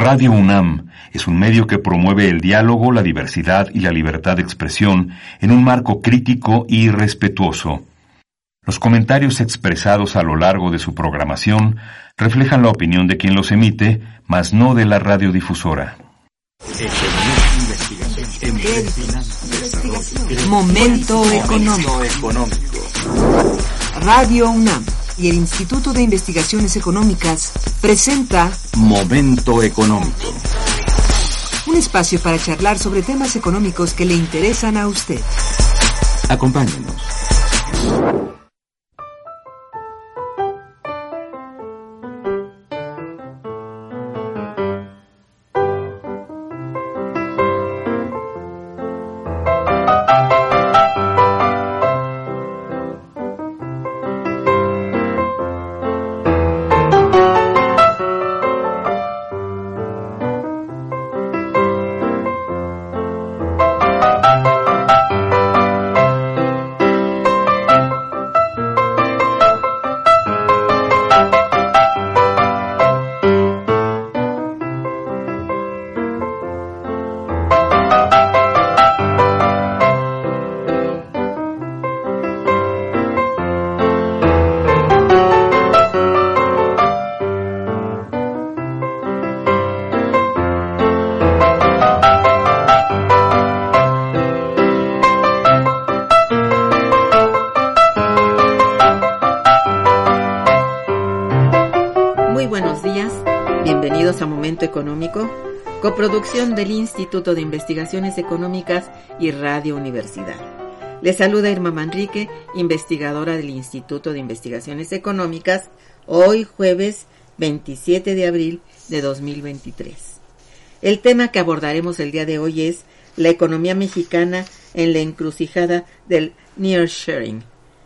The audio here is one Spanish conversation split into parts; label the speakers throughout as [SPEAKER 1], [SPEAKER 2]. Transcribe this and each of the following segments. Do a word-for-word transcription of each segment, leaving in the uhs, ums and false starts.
[SPEAKER 1] Radio UNAM es un medio que promueve el diálogo, la diversidad y la libertad de expresión en un marco crítico y respetuoso. Los comentarios expresados a lo largo de su programación reflejan la opinión de quien los emite, mas no de la radiodifusora.
[SPEAKER 2] Momento económico. Radio UNAM y el Instituto de Investigaciones Económicas presenta
[SPEAKER 3] Momento Económico.
[SPEAKER 2] Un espacio para charlar sobre temas económicos que le interesan a usted.
[SPEAKER 3] Acompáñenos.
[SPEAKER 4] Económico, coproducción del Instituto de Investigaciones Económicas y Radio Universidad. Les saluda Irma Manrique, investigadora del Instituto de Investigaciones Económicas, hoy jueves veintisiete de abril de dos mil veintitrés. El tema que abordaremos el día de hoy es la economía mexicana en la encrucijada del nearshoring.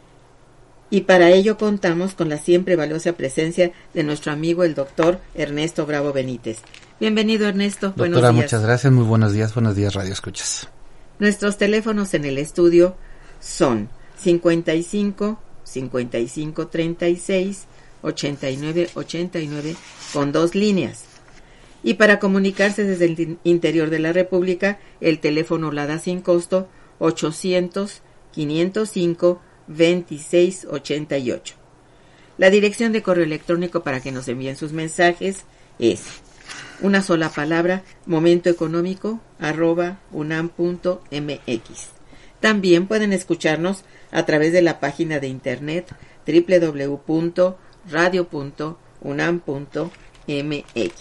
[SPEAKER 4] Y para ello contamos con la siempre valiosa presencia de nuestro amigo el doctor Ernesto Bravo Benítez. Bienvenido, Ernesto.
[SPEAKER 5] Doctora,
[SPEAKER 4] buenos días.
[SPEAKER 5] Muchas gracias. Muy buenos días. Buenos días, Radio Escuchas.
[SPEAKER 4] Nuestros teléfonos en el estudio son cincuenta y cinco, cincuenta y cinco, treinta y seis, ochenta y nueve, ochenta y nueve con dos líneas. Y para comunicarse desde el interior de la República, el teléfono la da sin costo ochocientos, quinientos cinco, veintiséis ochenta y ocho. La dirección de correo electrónico para que nos envíen sus mensajes es una sola palabra, momentoeconómico arroba unam punto mx. También pueden escucharnos a través de la página de internet doble u doble u doble u punto radio punto unam punto mx.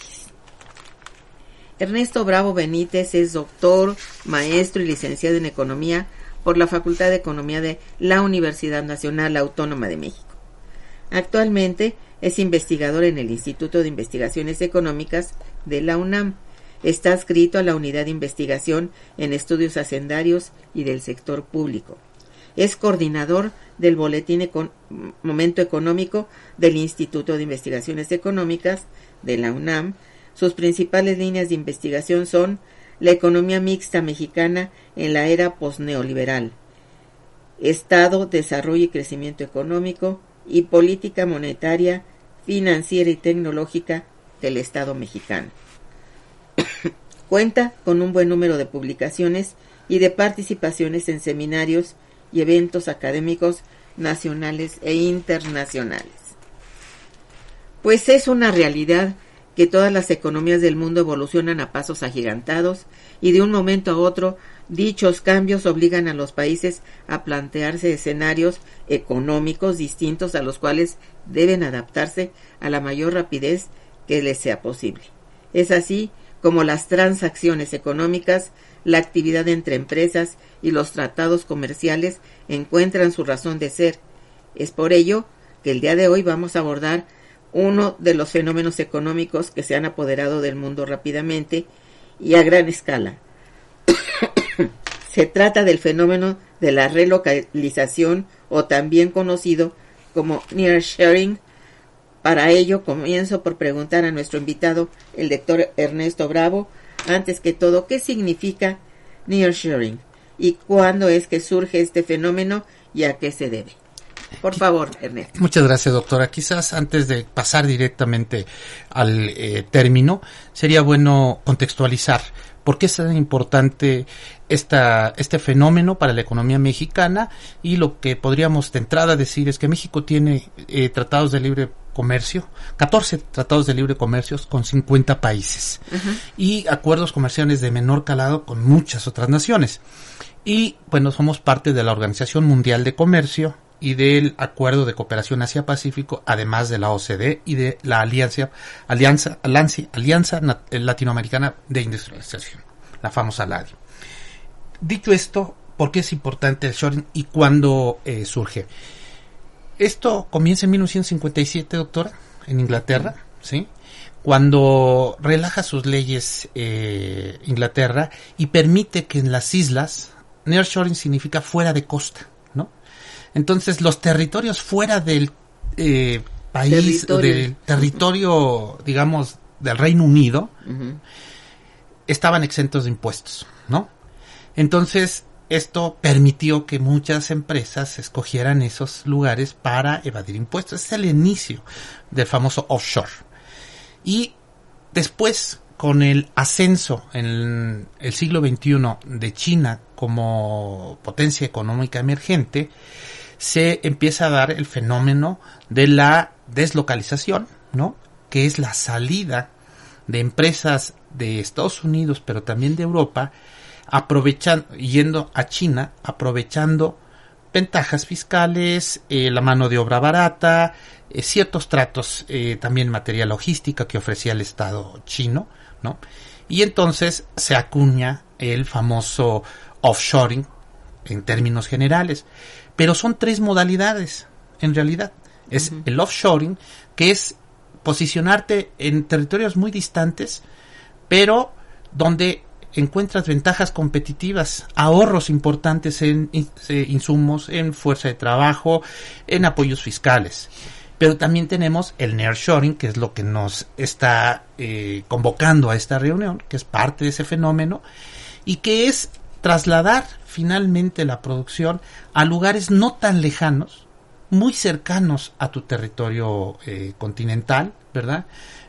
[SPEAKER 4] Ernesto Bravo Benítez es doctor, maestro y licenciado en Economía por la Facultad de Economía de la Universidad Nacional Autónoma de México. Actualmente es investigador en el Instituto de Investigaciones Económicas de la UNAM. Está adscrito a la Unidad de Investigación en Estudios Hacendarios y del Sector Público. Es coordinador del Boletín Econ- Momento Económico del Instituto de Investigaciones Económicas de la UNAM. Sus principales líneas de investigación son la economía mixta mexicana en la era posneoliberal, Estado, desarrollo y crecimiento económico y política monetaria, financiera y tecnológica del Estado mexicano. Cuenta con un buen número de publicaciones y de participaciones en seminarios y eventos académicos nacionales e internacionales. Pues es una realidad que todas las economías del mundo evolucionan a pasos agigantados y de un momento a otro dichos cambios obligan a los países a plantearse escenarios económicos distintos a los cuales deben adaptarse a la mayor rapidez que les sea posible. Es así como las transacciones económicas, la actividad entre empresas y los tratados comerciales encuentran su razón de ser. Es por ello que el día de hoy vamos a abordar uno de los fenómenos económicos que se han apoderado del mundo rápidamente y a gran escala. Se trata del fenómeno de la relocalización, o también conocido como nearshoring. Para ello comienzo por preguntar a nuestro invitado, el doctor Ernesto Bravo, antes que todo, ¿qué significa nearshoring? ¿Y cuándo es que surge este fenómeno y a qué se debe? Por favor, Ernesto.
[SPEAKER 5] Muchas gracias, doctora. Quizás antes de pasar directamente al eh, término, sería bueno contextualizar por qué es tan importante esta, este fenómeno para la economía mexicana, y lo que podríamos de entrada decir es que México tiene eh, tratados de libre comercio, catorce tratados de libre comercio con cincuenta países, uh-huh, y acuerdos comerciales de menor calado con muchas otras naciones. Y bueno, somos parte de la Organización Mundial de Comercio y del Acuerdo de Cooperación Asia-Pacífico, además de la O C D y de la Alianza Alianza Alianza, Alianza Latinoamericana de Industrialización, la famosa LADI. Dicho esto, ¿por qué es importante el shoring y cuándo eh, surge? Esto comienza en mil novecientos cincuenta y siete, doctora, en Inglaterra, ¿sí? Cuando relaja sus leyes eh, Inglaterra y permite que en las islas, nearshoring significa fuera de costa, ¿no? Entonces, los territorios fuera del eh, país, territorio. del territorio, digamos, del Reino Unido, uh-huh, estaban exentos de impuestos, ¿no? Entonces, esto permitió que muchas empresas escogieran esos lugares para evadir impuestos. Es el inicio del famoso offshore. Y después, con el ascenso en el siglo veintiuno de China como potencia económica emergente, se empieza a dar el fenómeno de la deslocalización, ¿no? Que es la salida de empresas de Estados Unidos, pero también de Europa, aprovechando, yendo a China, aprovechando ventajas fiscales, eh, la mano de obra barata, eh, ciertos tratos eh, también en materia logística que ofrecía el Estado chino, ¿no? Y entonces se acuña el famoso offshoring en términos generales. Pero son tres modalidades, en realidad. Es uh-huh, el offshoring, que es posicionarte en territorios muy distantes, pero donde encuentras ventajas competitivas, ahorros importantes en insumos, en fuerza de trabajo, en apoyos fiscales. Pero también tenemos el nearshoring, que es lo que nos está eh, convocando a esta reunión, que es parte de ese fenómeno, y que es trasladar finalmente la producción a lugares no tan lejanos, muy cercanos a tu territorio eh, continental, ¿verdad?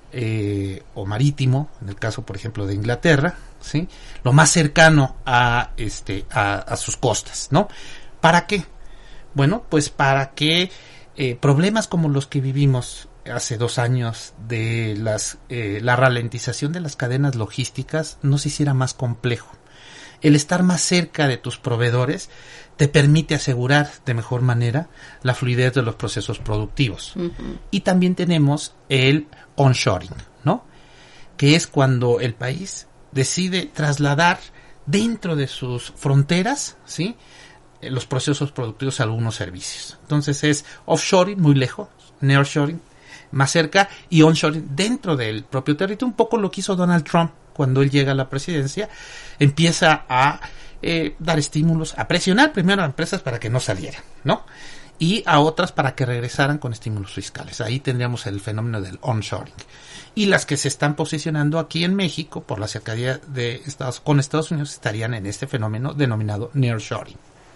[SPEAKER 5] Eh, o marítimo, en el caso, por ejemplo, de Inglaterra, ¿sí? Lo más cercano a este a, a sus costas, ¿no? ¿Para qué? Bueno, pues para que eh, problemas como los que vivimos hace dos años de las eh, la ralentización de las cadenas logísticas no se hiciera más complejo. El estar más cerca de tus proveedores te permite asegurar de mejor manera la fluidez de los procesos productivos. Uh-huh. Y también tenemos el onshoring, ¿no? Que es cuando el país decide trasladar dentro de sus fronteras, ¿sí?, los procesos productivos a algunos servicios. Entonces es offshoring muy lejos, nearshoring más cerca y onshoring dentro del propio territorio. Un poco lo que hizo Donald Trump cuando él llega a la presidencia, empieza a eh, dar estímulos, a presionar primero a empresas para que no salieran, ¿no? Y a otras para que regresaran con estímulos fiscales. Ahí tendríamos el fenómeno del onshoring. Y las que se están posicionando aquí en México, por la cercanía de Estados, con Estados Unidos, estarían en este fenómeno denominado nearshoring.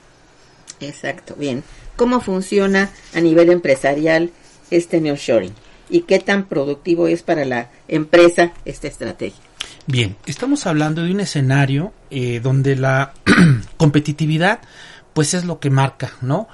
[SPEAKER 4] Exacto, bien. ¿Cómo funciona a nivel empresarial este nearshoring? ¿Y qué tan productivo es para la empresa esta estrategia?
[SPEAKER 5] Bien, estamos hablando de un escenario eh, donde la competitividad pues es lo que marca, ¿no?,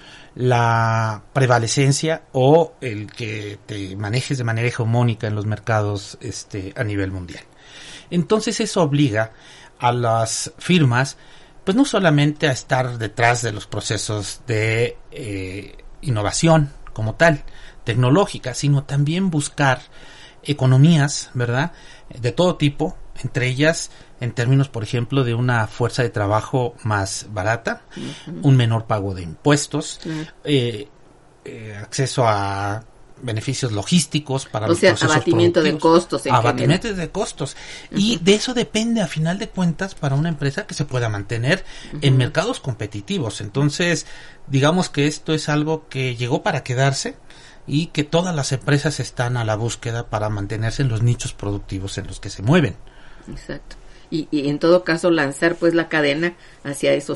[SPEAKER 5] la prevalecencia o el que te manejes de manera hegemónica en los mercados este a nivel mundial. Entonces eso obliga a las firmas pues no solamente a estar detrás de los procesos de eh, innovación como tal, tecnológica, sino también buscar economías, ¿verdad?, de todo tipo, entre ellas en términos, por ejemplo, de una fuerza de trabajo más barata, uh-huh, un menor pago de impuestos, uh-huh, eh, eh, acceso a beneficios logísticos para
[SPEAKER 4] o
[SPEAKER 5] los
[SPEAKER 4] sea,
[SPEAKER 5] procesos
[SPEAKER 4] abatimiento de costos en
[SPEAKER 5] abatimiento
[SPEAKER 4] general.
[SPEAKER 5] de costos uh-huh,
[SPEAKER 4] y
[SPEAKER 5] de eso depende a final de cuentas para una empresa que se pueda mantener uh-huh, en mercados competitivos. Entonces digamos que esto es algo que llegó para quedarse y que todas las empresas están a la búsqueda para mantenerse en los nichos productivos en los que se mueven.
[SPEAKER 4] Exacto. Y, y en todo caso lanzar pues la cadena hacia esos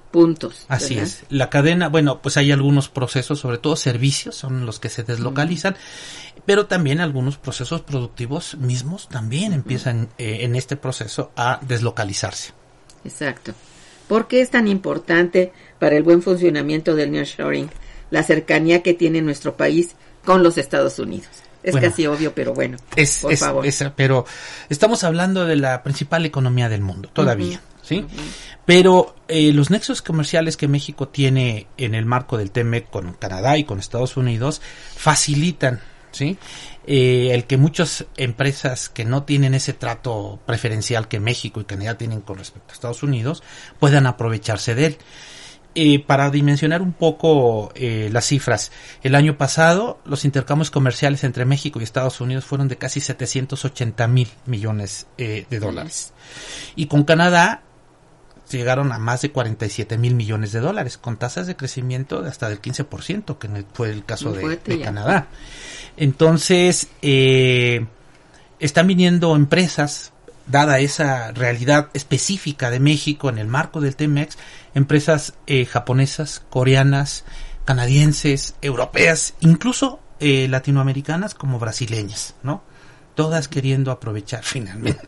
[SPEAKER 4] puntos.
[SPEAKER 5] Así
[SPEAKER 4] ¿verdad?
[SPEAKER 5] es. La cadena, bueno, pues hay algunos procesos, sobre todo servicios, son los que se deslocalizan, uh-huh. pero también algunos procesos productivos mismos también uh-huh. empiezan eh, en este proceso a deslocalizarse.
[SPEAKER 4] Exacto. ¿Por qué es tan importante para el buen funcionamiento del nearshoring la cercanía que tiene nuestro país con los Estados Unidos? Es bueno, casi obvio, pero bueno,
[SPEAKER 5] es,
[SPEAKER 4] por
[SPEAKER 5] es,
[SPEAKER 4] favor.
[SPEAKER 5] Es, pero estamos hablando de la principal economía del mundo, todavía, uh-huh. ¿sí? Uh-huh. Pero eh, los nexos comerciales que México tiene en el marco del T M E C con Canadá y con Estados Unidos facilitan, ¿sí? Eh, el que muchas empresas que no tienen ese trato preferencial que México y Canadá tienen con respecto a Estados Unidos puedan aprovecharse de él. Eh, para dimensionar un poco eh, las cifras, el año pasado los intercambios comerciales entre México y Estados Unidos fueron de casi setecientos ochenta mil millones eh, de dólares. Y con Canadá llegaron a más de cuarenta y siete mil millones de dólares, con tasas de crecimiento de hasta del quince por ciento, que fue el caso de, de Canadá. Entonces, eh, están viniendo empresas, dada esa realidad específica de México en el marco del T M E C, empresas eh, japonesas, coreanas, canadienses, europeas, incluso eh, latinoamericanas como brasileñas, ¿no? Todas queriendo aprovechar finalmente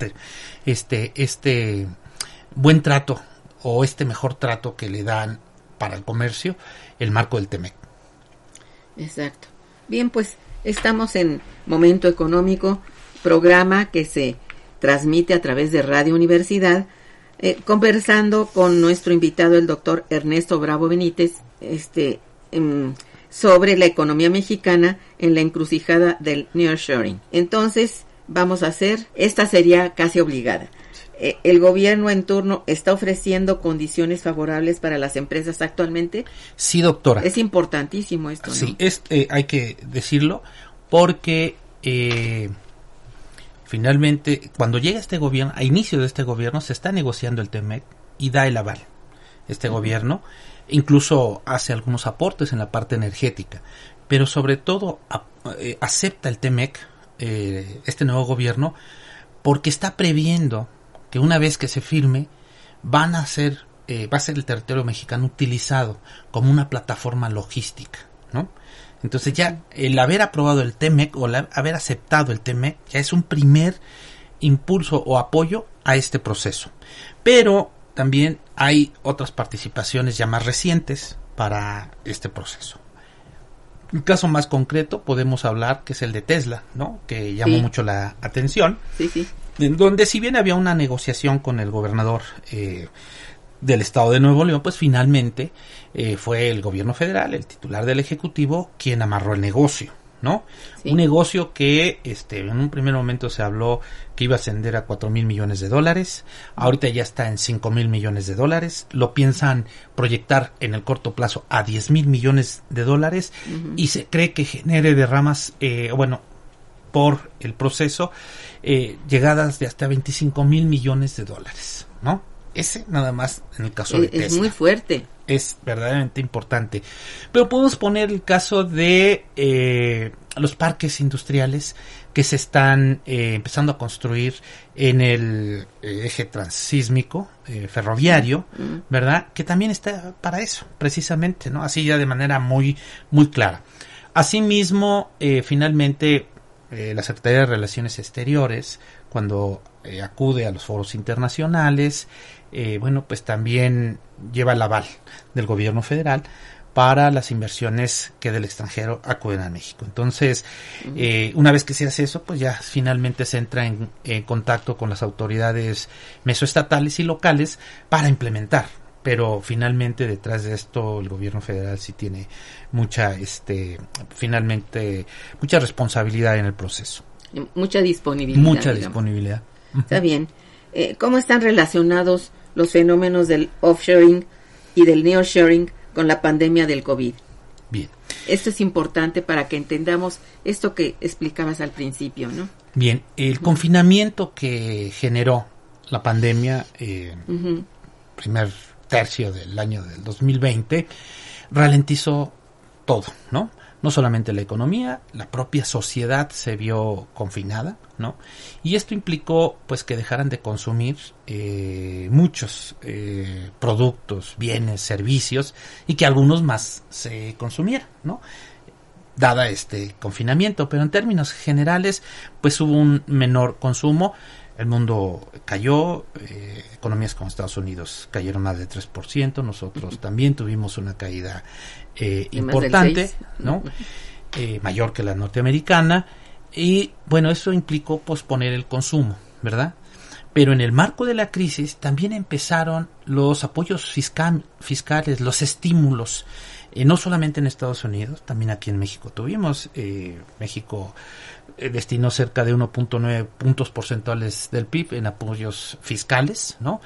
[SPEAKER 5] este este buen trato o este mejor trato que le dan para el comercio el marco del T M E C.
[SPEAKER 4] Exacto. Bien, pues estamos en Momento Económico, programa que se transmite a través de Radio Universidad, eh, conversando con nuestro invitado, el doctor Ernesto Bravo Benítez, este, eh, sobre la economía mexicana en la encrucijada del nearshoring. Entonces, vamos a hacer, esta sería casi obligada. Eh, ¿El gobierno en turno está ofreciendo condiciones favorables para las empresas actualmente?
[SPEAKER 5] Sí, doctora.
[SPEAKER 4] Es importantísimo esto, ¿no?
[SPEAKER 5] Sí, es, eh, hay que decirlo, porque eh, finalmente, cuando llega este gobierno, a inicio de este gobierno, se está negociando el T M E C y da el aval. Este uh-huh. gobierno incluso hace algunos aportes en la parte energética, pero sobre todo a, eh, acepta el T M E C, eh, este nuevo gobierno, porque está previendo que una vez que se firme, van a ser, eh, va a ser el territorio mexicano utilizado como una plataforma logística, ¿no? Entonces ya el haber aprobado el T M E C o el haber aceptado el T M E C ya es un primer impulso o apoyo a este proceso. Pero también hay otras participaciones ya más recientes para este proceso. Un caso más concreto podemos hablar que es el de Tesla, ¿no? Que llamó sí. mucho la atención.
[SPEAKER 4] Sí, sí.
[SPEAKER 5] En donde si bien había una negociación con el gobernador eh, del estado de Nuevo León, pues finalmente eh, fue el gobierno federal, el titular del ejecutivo, quien amarró el negocio, ¿no? Sí. Un negocio que este en un primer momento se habló que iba a ascender a cuatro mil millones de dólares, ahorita ya está en cinco mil millones de dólares, lo piensan proyectar en el corto plazo a diez mil millones de dólares uh-huh. y se cree que genere derramas, eh, bueno, por el proceso, eh, llegadas de hasta veinticinco mil millones de dólares, ¿no? Ese nada más en el caso
[SPEAKER 4] es,
[SPEAKER 5] de Tesla.
[SPEAKER 4] Es muy fuerte.
[SPEAKER 5] Es verdaderamente importante. Pero podemos poner el caso de eh, los parques industriales que se están eh, empezando a construir en el eh, eje transísmico eh, ferroviario, mm. ¿verdad? Que también está para eso, precisamente, ¿no? Así ya de manera muy, muy clara. Asimismo, eh, finalmente, eh, la Secretaría de Relaciones Exteriores, cuando eh, acude a los foros internacionales, eh, bueno, pues también lleva el aval del gobierno federal para las inversiones que del extranjero acuden a México. Entonces, eh, una vez que se hace eso, pues ya finalmente se entra en, en contacto con las autoridades mesoestatales y locales para implementar. Pero finalmente detrás de esto el gobierno federal sí tiene mucha, este, finalmente, mucha responsabilidad en el proceso.
[SPEAKER 4] Mucha disponibilidad.
[SPEAKER 5] Mucha
[SPEAKER 4] digamos.
[SPEAKER 5] disponibilidad.
[SPEAKER 4] Está bien. Eh, ¿Cómo están relacionados los fenómenos del offshoring y del nearshoring con la pandemia del COVID?
[SPEAKER 5] Bien.
[SPEAKER 4] Esto es importante para que entendamos esto que explicabas al principio, ¿no?
[SPEAKER 5] Bien, el uh-huh. confinamiento que generó la pandemia, eh, uh-huh. primer tercio del año del dos mil veinte, ralentizó todo, ¿no? No solamente la economía, la propia sociedad se vio confinada, ¿no? Y esto implicó, pues, que dejaran de consumir eh, muchos eh, productos, bienes, servicios, y que algunos más se consumieran, ¿no? Dada este confinamiento, pero en términos generales, pues hubo un menor consumo. El mundo cayó, eh, economías como Estados Unidos cayeron más de tres por ciento, nosotros uh-huh. también tuvimos una caída eh, importante, ¿no? Eh, mayor que la norteamericana, y bueno, eso implicó posponer el consumo, ¿verdad? Pero en el marco de la crisis también empezaron los apoyos fiscal, fiscales, los estímulos, eh, no solamente en Estados Unidos, también aquí en México tuvimos, eh, México eh, destinó cerca de uno punto nueve puntos porcentuales del P I B en apoyos fiscales, ¿no?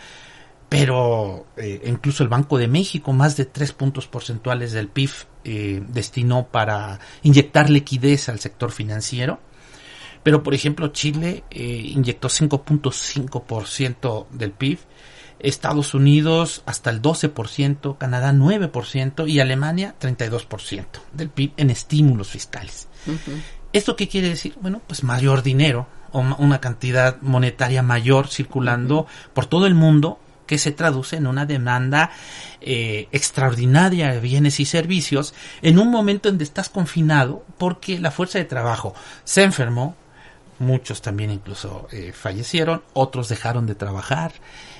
[SPEAKER 5] Pero eh, incluso el Banco de México, más de tres puntos porcentuales del P I B eh, destinó para inyectar liquidez al sector financiero. Pero, por ejemplo, Chile eh, inyectó cinco punto cinco por ciento del P I B, Estados Unidos hasta el doce por ciento, Canadá nueve por ciento y Alemania treinta y dos por ciento del P I B en estímulos fiscales. Uh-huh. ¿Esto qué quiere decir? Bueno, pues mayor dinero o una cantidad monetaria mayor circulando uh-huh. por todo el mundo, que se traduce en una demanda eh, extraordinaria de bienes y servicios en un momento en que estás confinado porque la fuerza de trabajo se enfermó, muchos también incluso eh, fallecieron, otros dejaron de trabajar,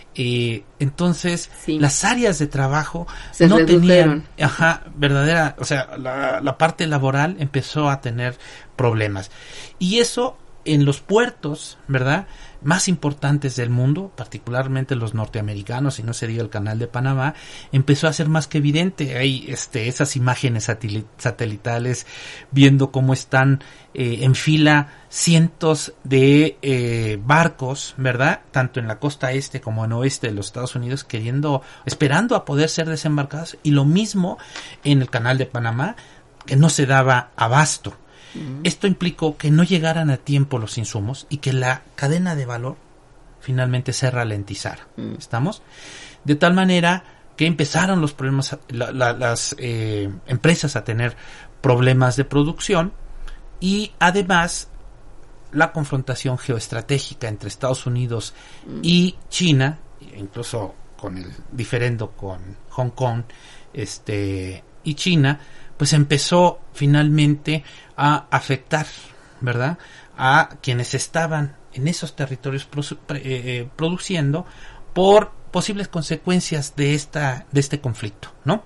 [SPEAKER 5] eh, entonces sí. las áreas de trabajo
[SPEAKER 4] se
[SPEAKER 5] no
[SPEAKER 4] redujeron.
[SPEAKER 5] tenían, ajá, verdadera, o sea, la, la parte laboral empezó a tener problemas, y eso en los puertos, ¿verdad?, más importantes del mundo, particularmente los norteamericanos, y no se diga el Canal de Panamá, empezó a ser más que evidente. Hay este, esas imágenes satel- satelitales viendo cómo están eh, en fila cientos de eh, barcos, ¿verdad?, tanto en la costa este como en oeste de los Estados Unidos, queriendo, esperando a poder ser desembarcados, y lo mismo en el Canal de Panamá, que no se daba abasto. Esto implicó que no llegaran a tiempo los insumos y que la cadena de valor finalmente se ralentizara. Mm. ¿Estamos? De tal manera que empezaron los problemas, la, la, las eh, empresas a tener problemas de producción, y además la confrontación geoestratégica entre Estados Unidos mm. y China, incluso con el diferendo con Hong Kong este, y China, pues empezó finalmente a afectar, ¿verdad?, a quienes estaban en esos territorios produ- eh, produciendo por posibles consecuencias de esta de este conflicto, ¿no?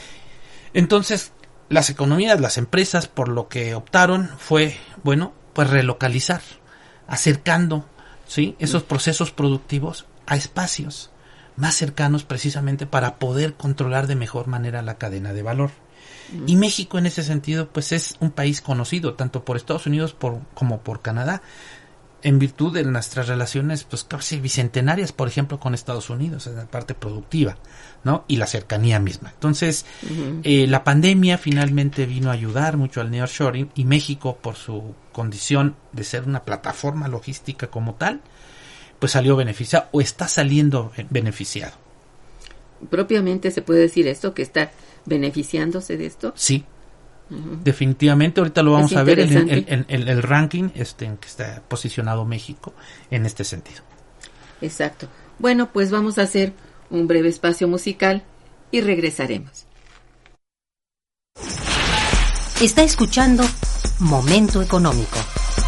[SPEAKER 5] Entonces, las economías, las empresas, por lo que optaron fue, bueno, pues relocalizar, acercando, ¿sí?, esos procesos productivos a espacios más cercanos, precisamente para poder controlar de mejor manera la cadena de valor. Y México en ese sentido pues es un país conocido tanto por Estados Unidos por, como por Canadá, en virtud de nuestras relaciones pues casi bicentenarias, por ejemplo, con Estados Unidos en la parte productiva, ¿no?, y la cercanía misma. Entonces uh-huh. eh, la pandemia finalmente vino a ayudar mucho al nearshoring, y México, por su condición de ser una plataforma logística como tal, pues salió beneficiado o está saliendo beneficiado.
[SPEAKER 4] ¿Propiamente se puede decir esto, que está beneficiándose de esto?
[SPEAKER 5] Sí, uh-huh. definitivamente. Ahorita lo vamos a ver en el, el, el, el ranking este, en que está posicionado México en este sentido.
[SPEAKER 4] Exacto. Bueno, pues vamos a hacer un breve espacio musical y regresaremos.
[SPEAKER 2] Está escuchando Momento Económico.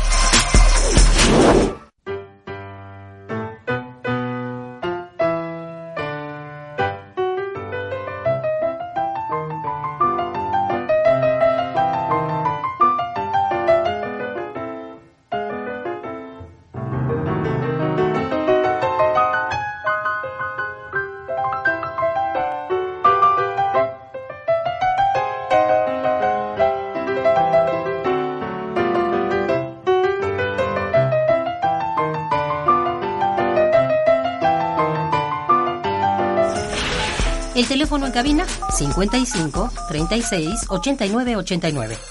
[SPEAKER 2] El teléfono en cabina cincuenta y cinco, treinta y seis, ochenta y nueve, ochenta y nueve.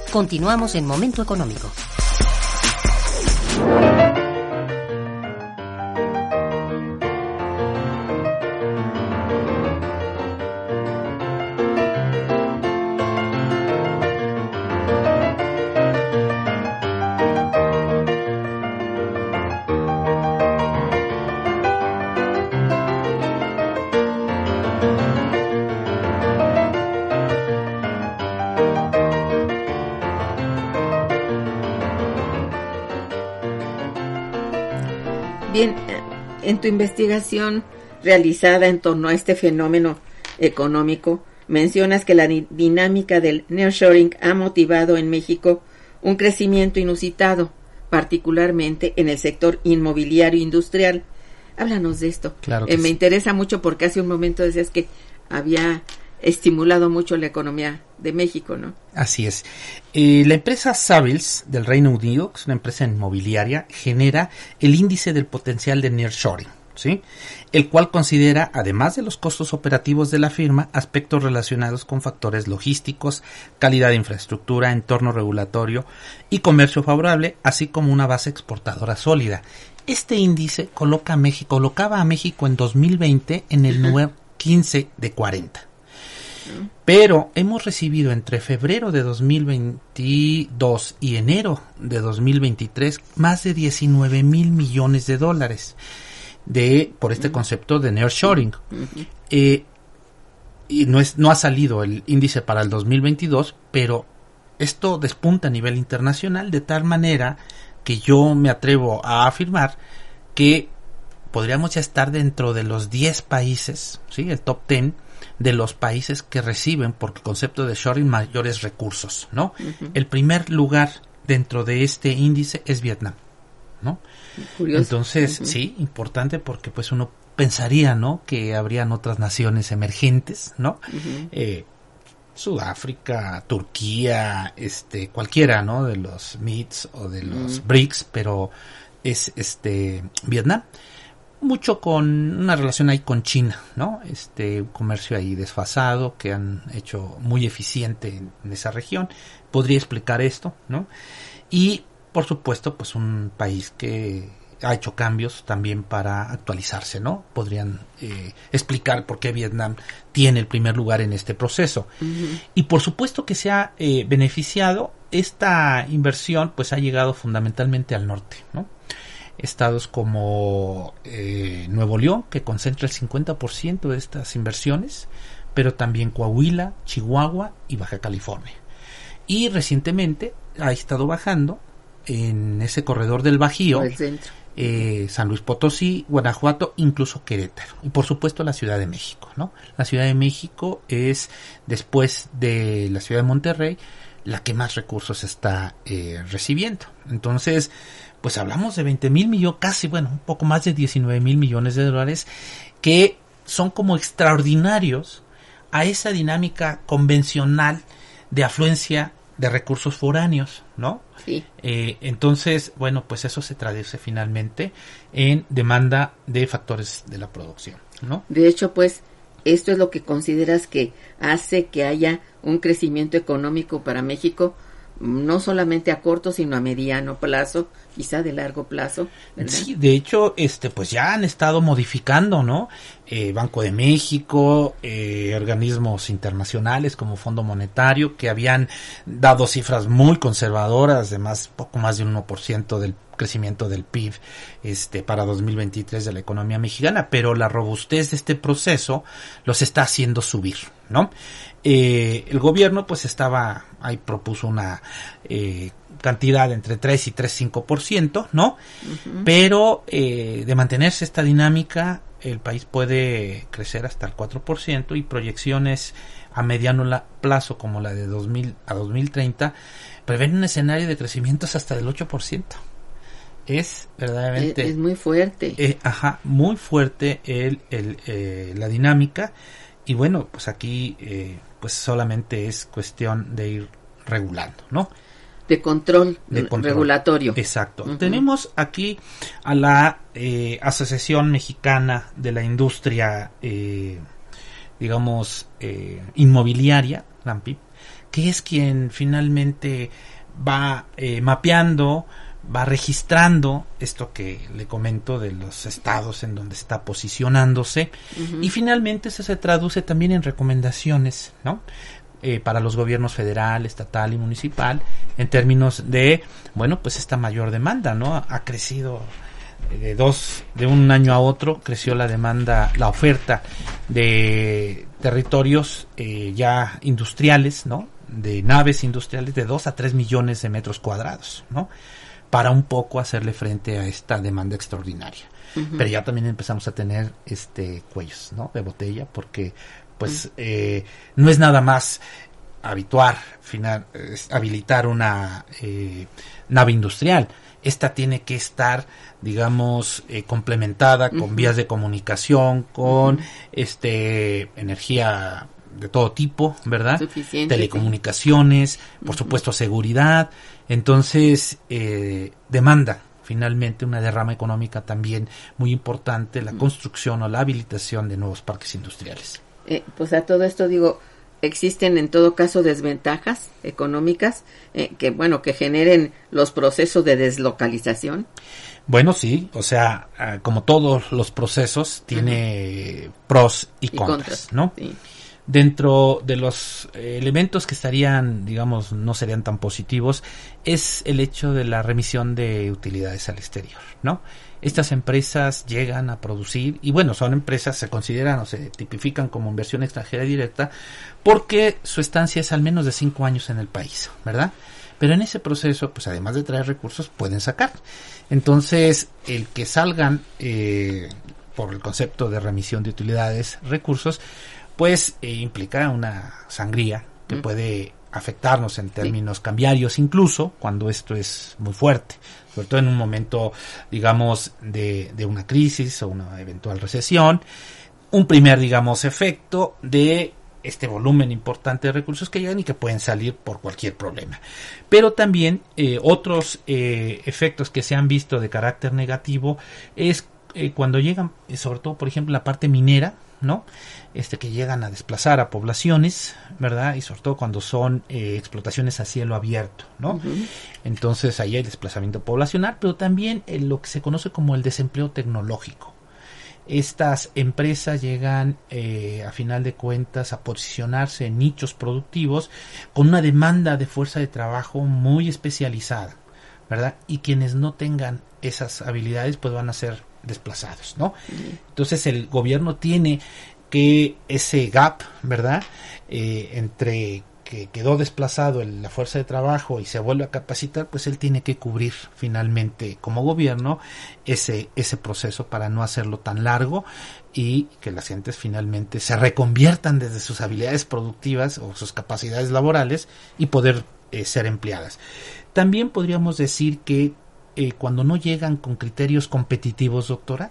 [SPEAKER 6] Continuamos en Momento Económico.
[SPEAKER 4] Bien, en tu investigación realizada en torno a este fenómeno económico, mencionas que la dinámica del nearshoring ha motivado en México un crecimiento inusitado, particularmente en el sector inmobiliario industrial. Háblanos de esto.
[SPEAKER 5] Claro que
[SPEAKER 4] eh, me
[SPEAKER 5] sí.
[SPEAKER 4] interesa mucho porque hace un momento decías que había estimulado mucho la economía de México, ¿no?
[SPEAKER 5] Así es. Eh, la empresa Savills del Reino Unido, que es una empresa inmobiliaria, genera el índice del potencial de nearshoring, ¿sí? El cual considera, además de los costos operativos de la firma, aspectos relacionados con factores logísticos, calidad de infraestructura, entorno regulatorio y comercio favorable, así como una base exportadora sólida. Este índice coloca a México, colocaba a México en dos mil veinte en el número quince de cuarenta. Pero hemos recibido entre febrero de dos mil veintidós y enero de dos mil veintitrés más de diecinueve mil millones de dólares de por este concepto de nearshoring. Eh, y no es no ha salido el índice para el dos mil veintidós, pero esto despunta a nivel internacional de tal manera que yo me atrevo a afirmar que podríamos ya estar dentro de los diez países, ¿sí? El top diez de los países que reciben por el concepto de shoring mayores recursos, ¿no? Uh-huh. El primer lugar dentro de este índice es Vietnam, ¿no? Curioso. Entonces, uh-huh. sí, importante porque pues uno pensaría, ¿no? Que habrían otras naciones emergentes, ¿no? Uh-huh. Eh, Sudáfrica, Turquía, este, cualquiera, ¿no? De los M I Ts o de los uh-huh. B R I C S, pero es este Vietnam. Mucho con una relación ahí con China, ¿no? Este, un comercio ahí desfasado que han hecho muy eficiente en, en esa región. Podría explicar esto, ¿no? Y, por supuesto, pues un país que ha hecho cambios también para actualizarse, ¿no? Podrían eh, explicar por qué Vietnam tiene el primer lugar en este proceso. Uh-huh. Y, por supuesto, que se ha eh, beneficiado. Esta inversión, pues, ha llegado fundamentalmente al norte, ¿no? Estados como eh, Nuevo León, que concentra el cincuenta por ciento de estas inversiones, pero también Coahuila, Chihuahua y Baja California. Y recientemente ha estado bajando en ese corredor del Bajío, eh, San Luis Potosí, Guanajuato, incluso Querétaro. Y por supuesto la Ciudad de México, ¿no? La Ciudad de México es, después de la Ciudad de Monterrey, la que más recursos está eh, recibiendo. Entonces, pues hablamos de veinte mil millones, casi, bueno, un poco más de diecinueve mil millones de dólares, que son como extraordinarios a esa dinámica convencional de afluencia de recursos foráneos, ¿no?
[SPEAKER 4] Sí.
[SPEAKER 5] Eh, entonces, bueno, pues eso se traduce finalmente en demanda de factores de la producción, ¿no?
[SPEAKER 4] De hecho, pues, esto es lo que consideras que hace que haya un crecimiento económico para México, no solamente a corto, sino a mediano plazo, quizá de largo plazo, ¿verdad?
[SPEAKER 5] Sí, de hecho, este, pues ya han estado modificando, ¿no? Eh, Banco de México, eh, organismos internacionales como Fondo Monetario, que habían dado cifras muy conservadoras, de más, poco más de un uno por ciento del crecimiento del P I B, este, para dos mil veintitrés de la economía mexicana, pero la robustez de este proceso los está haciendo subir, ¿no? Eh, el gobierno pues estaba, ahí propuso una eh, cantidad entre tres y tres punto cinco por ciento, ¿no? Uh-huh. Pero eh, de mantenerse esta dinámica, el país puede crecer hasta el cuatro por ciento y proyecciones a mediano plazo como la de dos mil a dos mil treinta prevén un escenario de crecimientos hasta del ocho por ciento. Es verdaderamente...
[SPEAKER 4] Es, es muy fuerte.
[SPEAKER 5] Eh, ajá, muy fuerte el, el, eh, la dinámica. Y bueno, pues aquí eh, pues solamente es cuestión de ir regulando, ¿no?
[SPEAKER 4] De control,
[SPEAKER 5] de control
[SPEAKER 4] regulatorio.
[SPEAKER 5] Exacto.
[SPEAKER 4] Uh-huh.
[SPEAKER 5] Tenemos aquí a la eh, Asociación Mexicana de la Industria, eh, digamos, eh, inmobiliaria, la AMPIP, que es quien finalmente va eh, mapeando, va registrando esto que le comento de los estados en donde está posicionándose, uh-huh. y finalmente eso se traduce también en recomendaciones, ¿no? Eh, para los gobiernos federal, estatal y municipal, en términos de, bueno, pues esta mayor demanda, ¿no? Ha crecido de dos, de un año a otro, creció la demanda, la oferta de territorios eh, ya industriales, ¿no? De naves industriales de dos a tres millones de metros cuadrados, ¿no? Para un poco hacerle frente a esta demanda extraordinaria. Uh-huh. Pero ya también empezamos a tener este cuellos, ¿no? De botella, porque pues uh-huh. eh, no es nada más habituar, final, es habilitar una eh, nave industrial. Esta tiene que estar, digamos, eh, complementada con uh-huh. vías de comunicación, con uh-huh. este energía de todo tipo, ¿verdad?
[SPEAKER 4] Suficiente,
[SPEAKER 5] telecomunicaciones, sí. por
[SPEAKER 4] uh-huh.
[SPEAKER 5] supuesto seguridad. Entonces, eh, demanda finalmente una derrama económica también muy importante, la uh-huh. construcción o la habilitación de nuevos parques industriales.
[SPEAKER 4] Eh, pues a todo esto digo, existen en todo caso desventajas económicas eh, que, bueno, que generen los procesos de deslocalización.
[SPEAKER 5] Bueno, sí, o sea, uh, como todos los procesos, tiene uh-huh. pros y, y contras, contras, ¿no? Sí. Dentro de los eh, elementos que estarían, digamos, no serían tan positivos, es el hecho de la remisión de utilidades al exterior, ¿no? Estas empresas llegan a producir, y bueno, son empresas, se consideran o se tipifican como inversión extranjera directa, porque su estancia es al menos de cinco años en el país, ¿verdad? Pero en ese proceso, pues además de traer recursos, pueden sacar. Entonces, el que salgan eh, por el concepto de remisión de utilidades, recursos, pues eh, implica una sangría que mm. puede afectarnos en términos sí. cambiarios, incluso cuando esto es muy fuerte, sobre todo en un momento, digamos, de, de una crisis o una eventual recesión. Un primer, digamos, efecto de este volumen importante de recursos que llegan y que pueden salir por cualquier problema. Pero también eh, otros eh, efectos que se han visto de carácter negativo es eh, cuando llegan, eh, sobre todo, por ejemplo, la parte minera, ¿no? Este que llegan a desplazar a poblaciones, ¿verdad? Y sobre todo cuando son eh, explotaciones a cielo abierto, ¿no? Uh-huh. Entonces ahí hay desplazamiento poblacional, pero también eh, lo que se conoce como el desempleo tecnológico. Estas empresas llegan eh, a final de cuentas a posicionarse en nichos productivos con una demanda de fuerza de trabajo muy especializada, ¿verdad? Y quienes no tengan esas habilidades pues van a ser desplazados, ¿no? Uh-huh. Entonces el gobierno tiene que ese gap, ¿verdad? Eh, entre que quedó desplazado en la fuerza de trabajo y se vuelve a capacitar, pues él tiene que cubrir finalmente como gobierno ese ese proceso para no hacerlo tan largo y que las gentes finalmente se reconviertan desde sus habilidades productivas o sus capacidades laborales y poder eh, ser empleadas. También podríamos decir que Eh, cuando no llegan con criterios competitivos, doctora,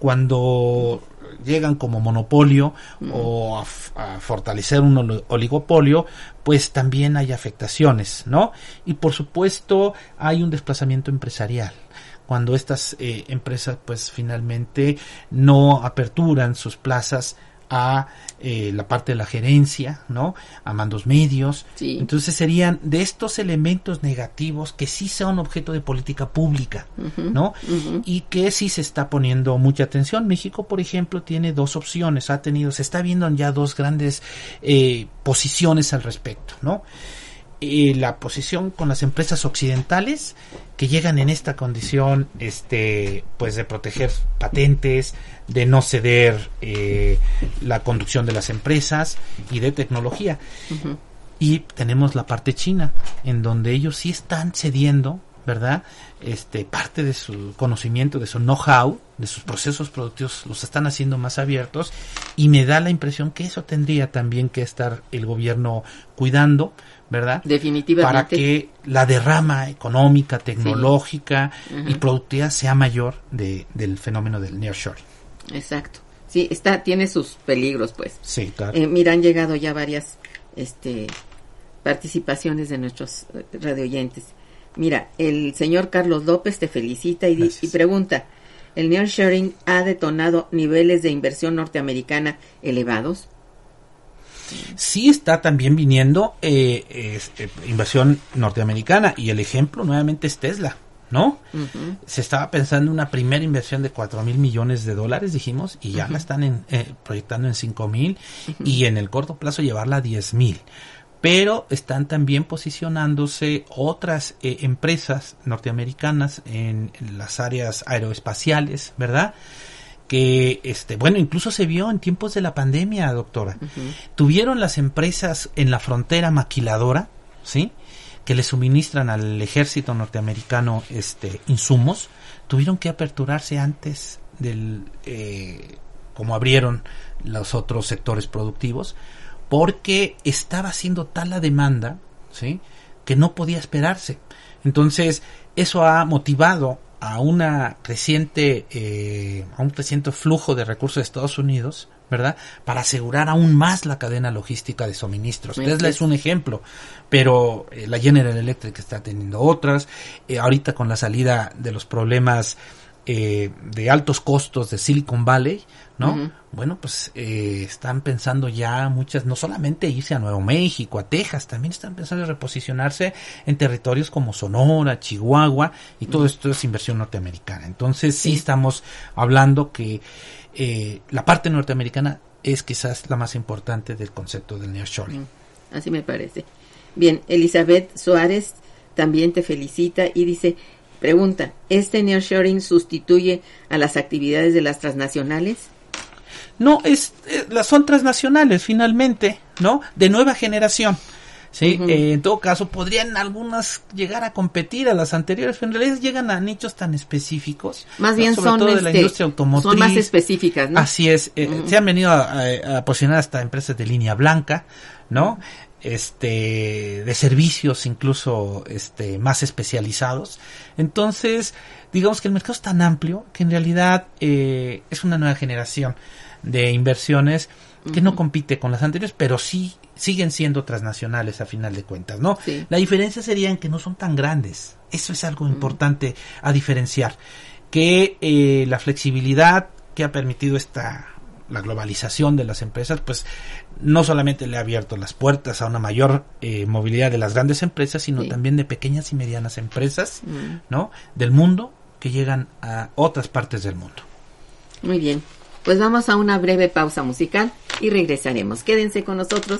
[SPEAKER 5] cuando llegan como monopolio mm. o a, a fortalecer un oligopolio, pues también hay afectaciones, ¿no? Y por supuesto hay un desplazamiento empresarial. Cuando estas eh, empresas pues finalmente no aperturan sus plazas a eh, la parte de la gerencia, ¿no? A mandos medios. Sí. Entonces serían de estos elementos negativos que sí son objeto de política pública, uh-huh, ¿no? Uh-huh. Y que sí se está poniendo mucha atención. México, por ejemplo, tiene dos opciones, ha tenido, se está viendo ya dos grandes eh, posiciones al respecto, ¿no? Eh, la posición con las empresas occidentales que llegan en esta condición este pues de proteger patentes, de no ceder eh, la conducción de las empresas y de tecnología. Uh-huh. Y tenemos la parte china, en donde ellos sí están cediendo, ¿verdad? Este, parte de su conocimiento, de su know-how, de sus procesos productivos, los están haciendo más abiertos, y me da la impresión que eso tendría también que estar el gobierno cuidando, ¿verdad?
[SPEAKER 4] Definitivamente.
[SPEAKER 5] Para que la derrama económica, tecnológica sí. uh-huh. y productiva sea mayor de, del fenómeno del nearshoring.
[SPEAKER 4] Exacto. Sí, está, tiene sus peligros, pues.
[SPEAKER 5] Sí, claro.
[SPEAKER 4] Eh, mira, han llegado ya varias este, participaciones de nuestros radioyentes. Mira, el señor Carlos López te felicita y, di, y pregunta, ¿el nearshoring ha detonado niveles de inversión norteamericana elevados?
[SPEAKER 5] Sí está también viniendo eh, es, eh, inversión norteamericana, y el ejemplo nuevamente es Tesla, ¿no? Uh-huh. Se estaba pensando en una primera inversión de cuatro mil millones de dólares, dijimos, y ya uh-huh. la están en, eh, proyectando en cinco mil, uh-huh. y en el corto plazo llevarla a diez mil. Pero están también posicionándose otras eh, empresas norteamericanas en, en las áreas aeroespaciales, ¿verdad? Que, este, bueno, incluso se vio en tiempos de la pandemia, doctora. Uh-huh. Tuvieron las empresas en la frontera maquiladora, ¿sí?, que le suministran al ejército norteamericano este insumos, tuvieron que aperturarse antes del eh, como abrieron los otros sectores productivos, porque estaba siendo tal la demanda, ¿sí?, que no podía esperarse. Entonces, eso ha motivado a una creciente eh, a un creciente flujo de recursos de Estados Unidos, ¿verdad?, para asegurar aún más la cadena logística de suministros. Sí, Tesla sí. es un ejemplo, pero eh, la General Electric está teniendo otras. Eh, ahorita con la salida de los problemas eh, de altos costos de Silicon Valley, ¿no? Uh-huh. Bueno, pues eh, están pensando ya muchas, no solamente irse a Nuevo México, a Texas, también están pensando en reposicionarse en territorios como Sonora, Chihuahua, y todo uh-huh. esto es inversión norteamericana. Entonces sí, sí estamos hablando que eh, la parte norteamericana es quizás la más importante del concepto del nearshoring. Uh-huh.
[SPEAKER 4] Así me parece. Bien, Elizabeth Suárez también te felicita y dice, pregunta, ¿este nearshoring sustituye a las actividades de las transnacionales?
[SPEAKER 5] No, es, eh, las son transnacionales finalmente, ¿no? De nueva generación, ¿sí? Uh-huh. Eh, en todo caso, podrían algunas llegar a competir a las anteriores, pero en realidad llegan a nichos tan específicos.
[SPEAKER 4] Más bien
[SPEAKER 5] sobre
[SPEAKER 4] son,
[SPEAKER 5] todo
[SPEAKER 4] este,
[SPEAKER 5] de la industria automotriz.
[SPEAKER 4] Son más específicas, ¿no?
[SPEAKER 5] Así es. Eh, uh-huh. Se han venido a, a, a posicionar hasta empresas de línea blanca, ¿no? Uh-huh. este de servicios incluso este más especializados. Entonces, digamos que el mercado es tan amplio que en realidad eh, es una nueva generación de inversiones que uh-huh. no compite con las anteriores, pero sí siguen siendo transnacionales a final de cuentas, ¿no? Sí. La diferencia sería en que no son tan grandes. Eso es algo uh-huh. importante a diferenciar, que eh, la flexibilidad que ha permitido esta la globalización de las empresas, pues no solamente le ha abierto las puertas a una mayor eh, movilidad de las grandes empresas, sino sí. también de pequeñas y medianas empresas, mm. ¿no?, del mundo, que llegan a otras partes del mundo.
[SPEAKER 4] Muy bien, pues vamos a una breve pausa musical y regresaremos. Quédense con nosotros.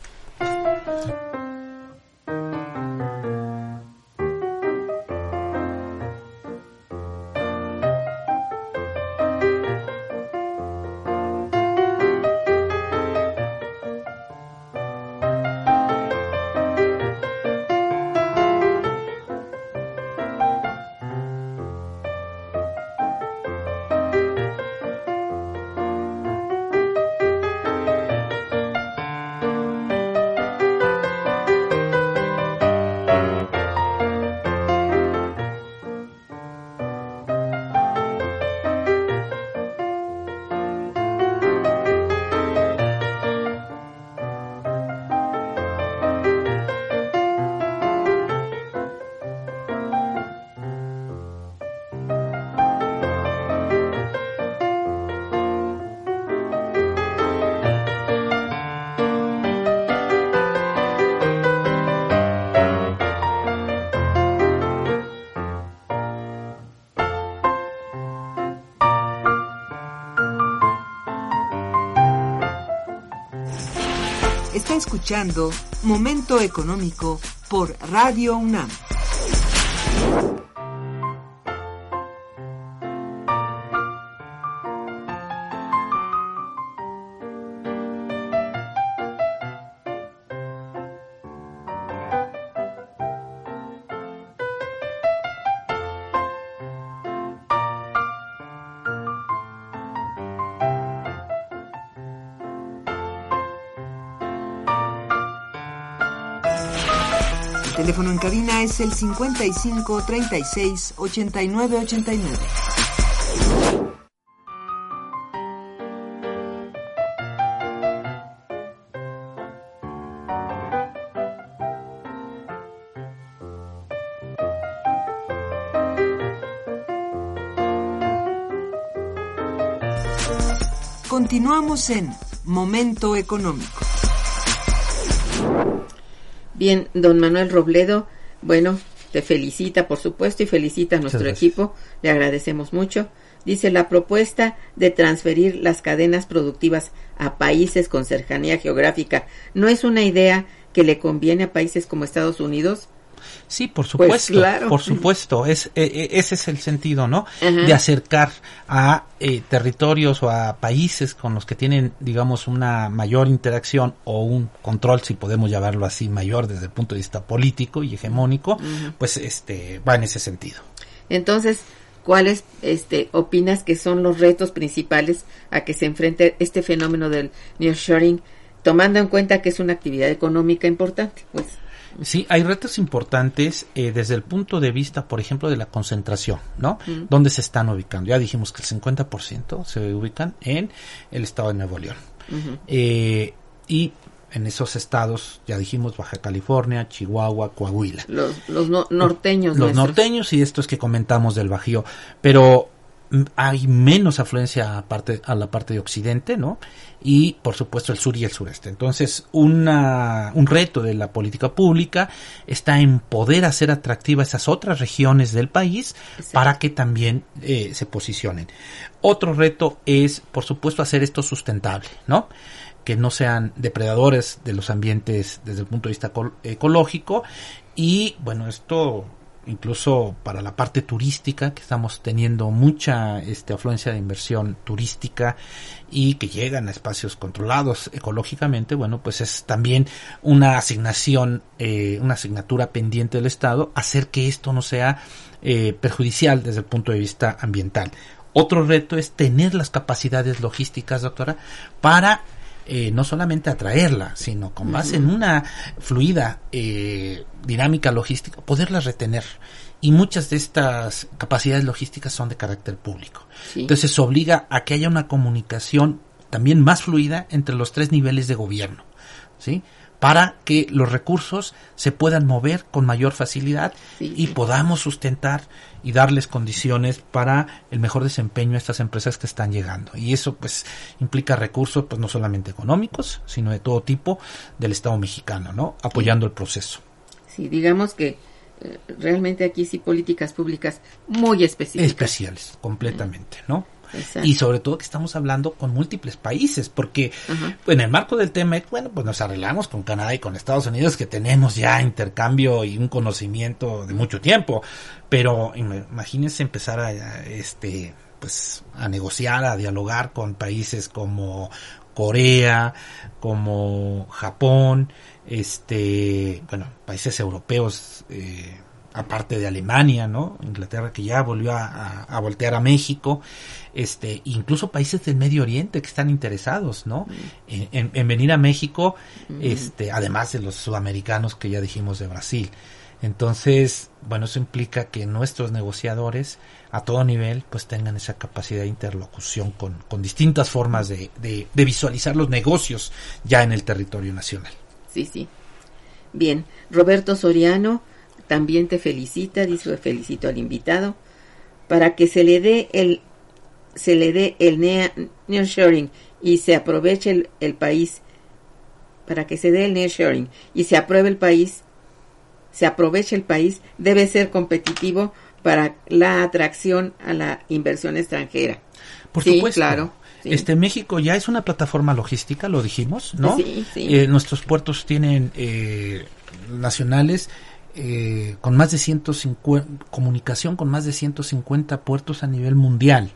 [SPEAKER 2] Está escuchando Momento Económico por Radio UNAM. El teléfono en cabina es el cincuenta y cinco, treinta y seis, ochenta y nueve, ochenta y nueve. Continuamos en Momento Económico.
[SPEAKER 4] Bien, don Manuel Robledo, bueno, te felicita, por supuesto, y felicita a nuestro equipo, le agradecemos mucho. Dice, la propuesta de transferir las cadenas productivas a países con cercanía geográfica, ¿no es una idea que le conviene a países como Estados Unidos?
[SPEAKER 5] Sí, por supuesto,
[SPEAKER 4] pues claro.
[SPEAKER 5] por supuesto, es eh, ese es el sentido, ¿no?
[SPEAKER 4] Ajá.
[SPEAKER 5] De acercar a eh, territorios o a países con los que tienen, digamos, una mayor interacción o un control, si podemos llamarlo así, mayor desde el punto de vista político y hegemónico, uh-huh. pues este va en ese sentido.
[SPEAKER 4] Entonces, ¿cuáles este opinas que son los retos principales a que se enfrente este fenómeno del nearshoring, tomando en cuenta que es una actividad económica importante, pues?
[SPEAKER 5] Sí, hay retos importantes eh, desde el punto de vista, por ejemplo, de la concentración, ¿no?
[SPEAKER 4] Uh-huh.
[SPEAKER 5] ¿Dónde se están ubicando? Ya dijimos que el cincuenta por ciento se ubican en el estado de Nuevo León. Uh-huh. Eh, y en esos estados, ya dijimos, Baja California, Chihuahua, Coahuila.
[SPEAKER 4] Los, los no, norteños.
[SPEAKER 5] Los
[SPEAKER 4] nuestros.
[SPEAKER 5] norteños y estos que comentamos del Bajío. Pero hay menos afluencia a, parte, a la parte de occidente, ¿no? Y, por supuesto, el sur y el sureste. Entonces, una, un reto de la política pública está en poder hacer atractivas esas otras regiones del país. Exacto. Para que también eh, se posicionen. Otro reto es, por supuesto, hacer esto sustentable, ¿no? Que no sean depredadores de los ambientes desde el punto de vista eco- ecológico. Y, bueno, esto incluso para la parte turística, que estamos teniendo mucha este, afluencia de inversión turística y que llegan a espacios controlados ecológicamente, bueno, pues es también una asignación, eh, una asignatura pendiente del Estado, hacer que esto no sea eh, perjudicial desde el punto de vista ambiental. Otro reto es tener las capacidades logísticas, doctora, para Eh, no solamente atraerla, sino con base uh-huh. en una fluida eh, dinámica logística, poderla retener. Y muchas de estas capacidades logísticas son de carácter público. Sí. Entonces obliga a que haya una comunicación también más fluida entre los tres niveles de gobierno, ¿sí? Para que los recursos se puedan mover con mayor facilidad sí, y sí. podamos sustentar y darles condiciones para el mejor desempeño a estas empresas que están llegando. Y eso pues implica recursos pues no solamente económicos, sino de todo tipo del Estado mexicano, ¿no? Apoyando sí. el proceso.
[SPEAKER 4] Sí, digamos que eh, realmente aquí sí políticas públicas muy específicas.
[SPEAKER 5] Especiales, completamente, ¿no?
[SPEAKER 4] Exacto.
[SPEAKER 5] Y sobre todo que estamos hablando con múltiples países, porque uh-huh. en el marco del T M E C, bueno, pues nos arreglamos con Canadá y con Estados Unidos, que tenemos ya intercambio y un conocimiento de mucho tiempo, pero imagínense empezar a, este, pues, a negociar, a dialogar con países como Corea, como Japón, este, bueno, países europeos, eh, aparte de Alemania, ¿no? Inglaterra, que ya volvió a, a, a voltear a México, este, incluso países del Medio Oriente que están interesados, ¿no? Mm. En, en, en venir a México, mm. este, además de los sudamericanos que ya dijimos de Brasil. Entonces, bueno, eso implica que nuestros negociadores a todo nivel pues tengan esa capacidad de interlocución con, con distintas formas de, de, de visualizar los negocios ya en el territorio nacional.
[SPEAKER 4] Sí, sí. Bien, Roberto Soriano también te felicita, dice, felicito al invitado, para que se le dé el se le dé el nearshoring y se aproveche el, el país, para que se dé el nearshoring y se apruebe el país, se aproveche el país, debe ser competitivo para la atracción a la inversión extranjera.
[SPEAKER 5] Por
[SPEAKER 4] sí,
[SPEAKER 5] supuesto.
[SPEAKER 4] Claro. Sí.
[SPEAKER 5] Este México ya es una plataforma logística, lo dijimos, ¿no?
[SPEAKER 4] Sí, sí.
[SPEAKER 5] Eh, nuestros puertos tienen eh, nacionales eh, con más de ciento cincuenta, comunicación con más de ciento cincuenta puertos a nivel mundial.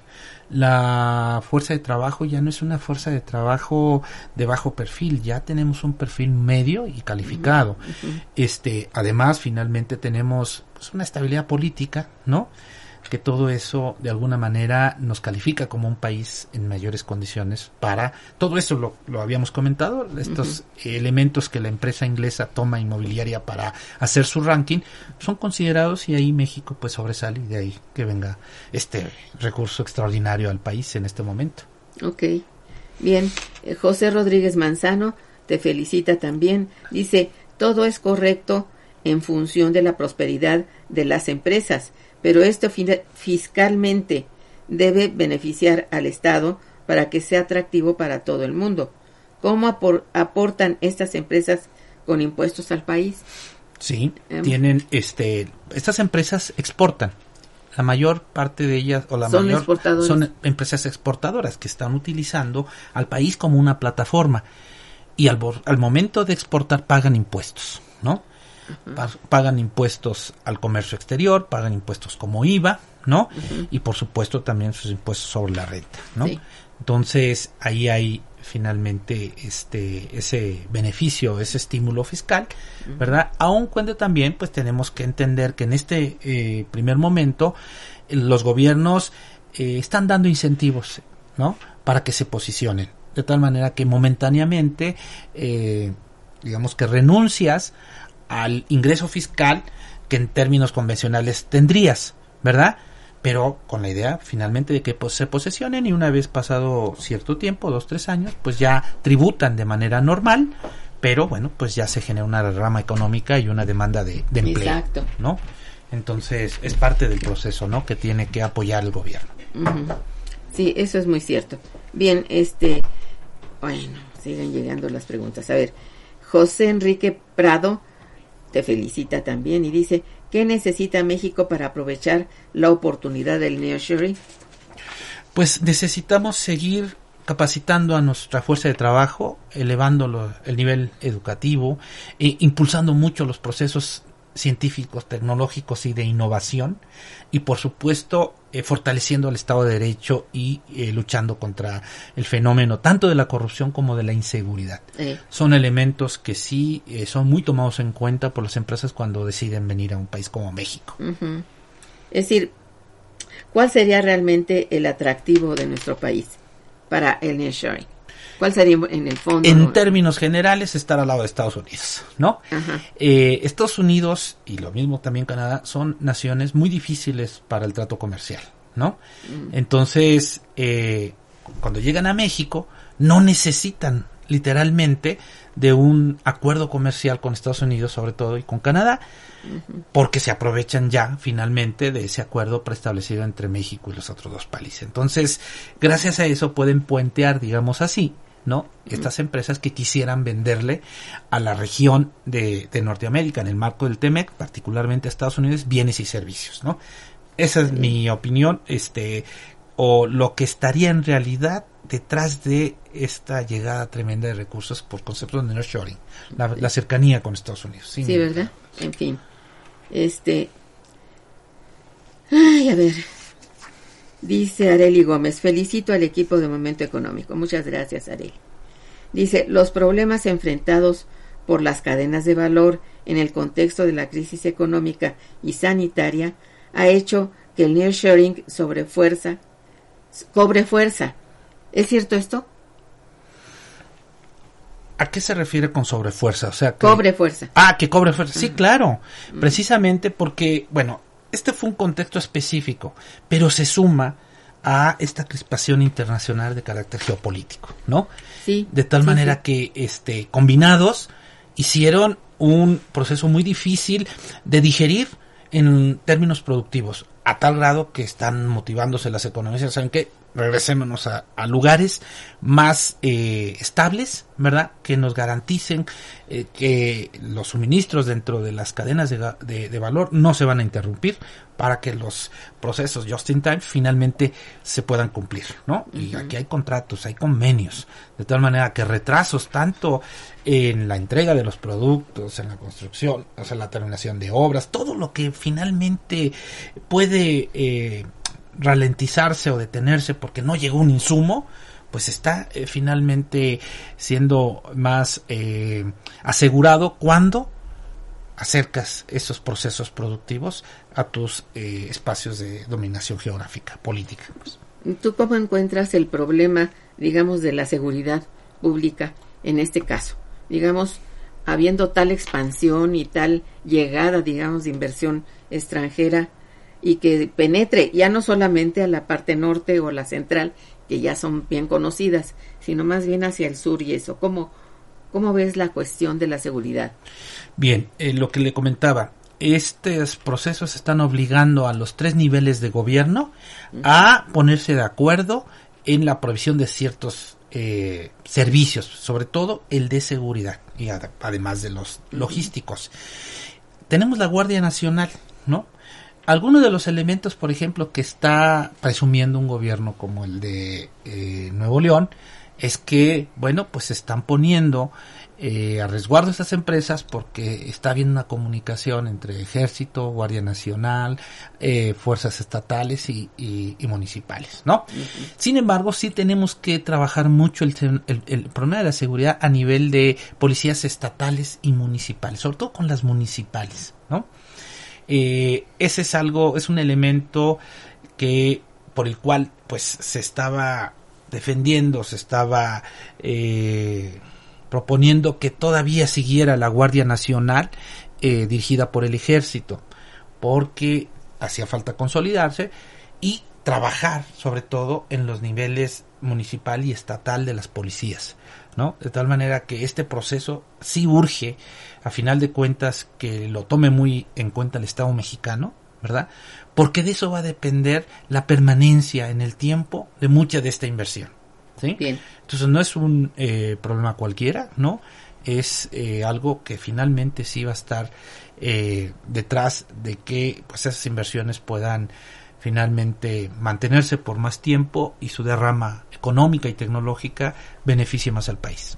[SPEAKER 5] La fuerza de trabajo ya no es una fuerza de trabajo de bajo perfil, ya tenemos un perfil medio y calificado. Uh-huh. Este, además, finalmente tenemos pues, una estabilidad política, ¿no? Que todo eso de alguna manera nos califica como un país en mayores condiciones para todo eso lo, lo habíamos comentado, estos uh-huh. elementos que la empresa inglesa toma inmobiliaria para hacer su ranking son considerados y ahí México pues sobresale y de ahí que venga este recurso extraordinario al país en este momento.
[SPEAKER 4] Ok, bien, eh, José Rodríguez Manzano te felicita también, dice, todo es correcto en función de la prosperidad de las empresas, pero esto fiscalmente debe beneficiar al Estado para que sea atractivo para todo el mundo. ¿Cómo apor- aportan estas empresas con impuestos al país.
[SPEAKER 5] Sí,
[SPEAKER 4] Um,
[SPEAKER 5] tienen, este, estas empresas exportan. La mayor parte de ellas, o la
[SPEAKER 4] Son
[SPEAKER 5] mayor,
[SPEAKER 4] exportadores.
[SPEAKER 5] son empresas exportadoras que están utilizando al país como una plataforma. Y al, bor- al momento de exportar pagan impuestos, ¿no?
[SPEAKER 4] Uh-huh.
[SPEAKER 5] Pa- pagan impuestos al comercio exterior, pagan impuestos como I V A, ¿no?
[SPEAKER 4] Uh-huh.
[SPEAKER 5] Y por supuesto también sus impuestos sobre la renta, ¿no?
[SPEAKER 4] Sí.
[SPEAKER 5] Entonces ahí hay finalmente este ese beneficio, ese estímulo fiscal, uh-huh. ¿verdad? Aun cuando también pues tenemos que entender que en este eh, primer momento eh, los gobiernos eh, están dando incentivos, ¿no? Para que se posicionen, de tal manera que momentáneamente eh, digamos que renuncias al ingreso fiscal que en términos convencionales tendrías, ¿verdad? Pero con la idea finalmente de que pues, se posesionen y una vez pasado cierto tiempo, dos, tres años, pues ya tributan de manera normal, pero bueno, pues ya se genera una rama económica y una demanda de, de empleo,
[SPEAKER 4] Exacto.
[SPEAKER 5] ¿no? Entonces es parte del proceso, ¿no? Que tiene que apoyar el gobierno.
[SPEAKER 4] Uh-huh. Sí, eso es muy cierto. Bien, este, bueno, siguen llegando las preguntas. A ver, José Enrique Prado te felicita también y dice: ¿qué necesita México para aprovechar la oportunidad del nearshoring?
[SPEAKER 5] Pues necesitamos seguir capacitando a nuestra fuerza de trabajo, elevando lo, el nivel educativo, e impulsando mucho los procesos científicos, tecnológicos y de innovación, y por supuesto eh, fortaleciendo el Estado de Derecho y eh, luchando contra el fenómeno tanto de la corrupción como de la inseguridad.
[SPEAKER 4] Eh.
[SPEAKER 5] Son elementos que sí eh, son muy tomados en cuenta por las empresas cuando deciden venir a un país como México.
[SPEAKER 4] Uh-huh. Es decir, ¿cuál sería realmente el atractivo de nuestro país para el nearshoring? ¿Cuál sería en el fondo?
[SPEAKER 5] En
[SPEAKER 4] ¿no?
[SPEAKER 5] términos generales, estar al lado de Estados Unidos, ¿no?
[SPEAKER 4] Ajá.
[SPEAKER 5] Eh, Estados Unidos, y lo mismo también Canadá, son naciones muy difíciles para el trato comercial, ¿no? Mm. Entonces, eh, cuando llegan a México, no necesitan literalmente de un acuerdo comercial con Estados Unidos, sobre todo, y con Canadá, uh-huh. porque se aprovechan ya finalmente de ese acuerdo preestablecido entre México y los otros dos países. Entonces, gracias a eso pueden puentear, digamos así, ¿no? Uh-huh. Estas empresas que quisieran venderle a la región de, de Norteamérica, en el marco del T M E C, particularmente a Estados Unidos, bienes y servicios, ¿no? Esa es uh-huh. mi opinión, este, o lo que estaría en realidad detrás de esta llegada tremenda de recursos por concepto de nearshoring, la, la cercanía con Estados Unidos.
[SPEAKER 4] Sí, sí, ¿verdad? En fin, este, ay, a ver, dice Areli Gómez: felicito al equipo de Momento Económico. Muchas gracias, Areli. Dice: los problemas enfrentados por las cadenas de valor en el contexto de la crisis económica y sanitaria ha hecho que el nearshoring sobre fuerza, cobre fuerza. ¿Es cierto esto?
[SPEAKER 5] ¿A qué se refiere con sobrefuerza? O sea, que...
[SPEAKER 4] cobre fuerza.
[SPEAKER 5] Ah, que cobre fuerza. Sí, claro. Uh-huh. Precisamente porque, bueno, este fue un contexto específico, pero se suma a esta crispación internacional de carácter geopolítico, ¿no?
[SPEAKER 4] Sí.
[SPEAKER 5] De tal
[SPEAKER 4] sí,
[SPEAKER 5] manera
[SPEAKER 4] sí.
[SPEAKER 5] que, este, combinados, hicieron un proceso muy difícil de digerir en términos productivos, a tal grado que están motivándose las economías. ¿Saben qué? Regresémonos a, a lugares más eh, estables, ¿verdad? Que nos garanticen eh, que los suministros dentro de las cadenas de, de, de valor no se van a interrumpir, para que los procesos just in time finalmente se puedan cumplir, ¿no? Uh-huh. Y aquí hay contratos, hay convenios, de tal manera que retrasos tanto en la entrega de los productos, en la construcción, o sea, la terminación de obras, todo lo que finalmente puede eh, ralentizarse o detenerse porque no llegó un insumo, pues está eh, finalmente siendo más eh, asegurado cuando acercas esos procesos productivos a tus eh, espacios de dominación geográfica, política. Pues.
[SPEAKER 4] ¿Tú cómo encuentras el problema, digamos, de la seguridad pública en este caso? Digamos, habiendo tal expansión y tal llegada, digamos, de inversión extranjera y que penetre ya no solamente a la parte norte o la central, que ya son bien conocidas, sino más bien hacia el sur y eso. ¿Cómo, cómo ves la cuestión de la seguridad?
[SPEAKER 5] Bien, eh, lo que le comentaba, estos procesos están obligando a los tres niveles de gobierno uh-huh. a ponerse de acuerdo en la provisión de ciertos eh, servicios, sobre todo el de seguridad y ad- además de los logísticos. Tenemos la Guardia Nacional, ¿no? Algunos de los elementos, por ejemplo, que está presumiendo un gobierno como el de eh, Nuevo León, es que, bueno, pues se están poniendo eh, a resguardo estas empresas porque está habiendo una comunicación entre Ejército, Guardia Nacional, eh, fuerzas estatales y, y, y municipales, ¿no? Uh-huh. Sin embargo, sí tenemos que trabajar mucho el, el, el problema de la seguridad a nivel de policías estatales y municipales, sobre todo con las municipales, ¿no? Eh, ese es algo, es un elemento que por el cual pues se estaba defendiendo, se estaba eh, proponiendo que todavía siguiera la Guardia Nacional eh, dirigida por el Ejército, porque hacía falta consolidarse y trabajar sobre todo en los niveles municipal y estatal de las policías, ¿no? De tal manera que este proceso sí urge, a final de cuentas, que lo tome muy en cuenta el Estado mexicano, ¿verdad? Porque de eso va a depender la permanencia en el tiempo de mucha de esta inversión, ¿sí? Bien. Entonces no es un eh, problema cualquiera, ¿no? Es eh, algo que finalmente sí va a estar eh, detrás de que pues esas inversiones puedan finalmente mantenerse por más tiempo y su derrama económica y tecnológica beneficie más al país.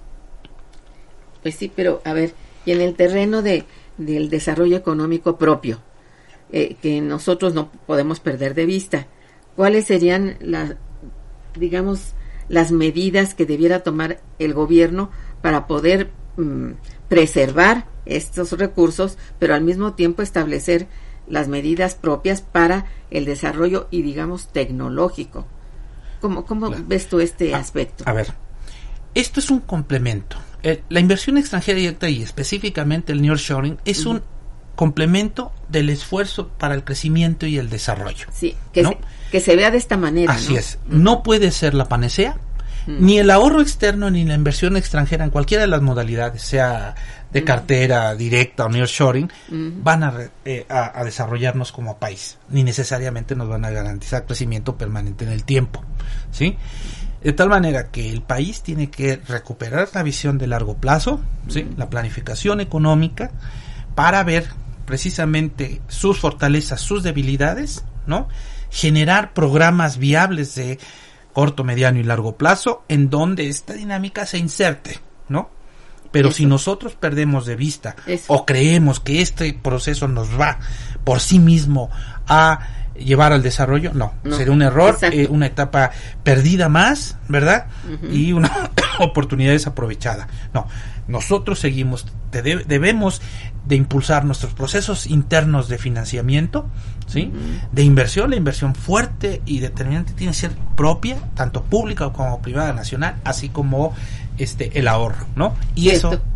[SPEAKER 4] Pues sí, pero a ver, y en el terreno de del desarrollo económico propio, eh, que nosotros no podemos perder de vista, ¿cuáles serían las, digamos, las medidas que debiera tomar el gobierno para poder mm, preservar estos recursos, pero al mismo tiempo establecer las medidas propias para el desarrollo y, digamos, tecnológico? ¿Cómo, cómo claro. ves tú este
[SPEAKER 5] a,
[SPEAKER 4] aspecto?
[SPEAKER 5] A ver, esto es un complemento. Eh, la inversión extranjera directa y específicamente el nearshoring es uh-huh. un complemento del esfuerzo para el crecimiento y el desarrollo.
[SPEAKER 4] Sí, que, ¿no? se, que se vea de esta manera.
[SPEAKER 5] Así
[SPEAKER 4] ¿no?
[SPEAKER 5] es. Uh-huh. No puede ser la panacea, uh-huh. ni el ahorro externo ni la inversión extranjera en cualquiera de las modalidades, sea de cartera uh-huh. directa o nearshoring, uh-huh. van a, eh, a, a desarrollarnos como país, ni necesariamente nos van a garantizar crecimiento permanente en el tiempo, ¿sí? De tal manera que el país tiene que recuperar la visión de largo plazo, ¿sí? Uh-huh. La planificación económica, para ver precisamente sus fortalezas, sus debilidades, ¿no? Generar programas viables de corto, mediano y largo plazo, en donde esta dinámica se inserte, ¿no? Pero Eso. si nosotros perdemos de vista Eso. o creemos que este proceso nos va por sí mismo a llevar al desarrollo, no, no. sería un error, eh, una etapa perdida más, ¿verdad? Uh-huh. Y una oportunidad desaprovechada. No, nosotros seguimos, de, debemos de impulsar nuestros procesos internos de financiamiento, ¿sí? Uh-huh. De inversión, la inversión fuerte y determinante tiene que ser propia, tanto pública como privada nacional, así como este el ahorro, ¿no? Y Esto. eso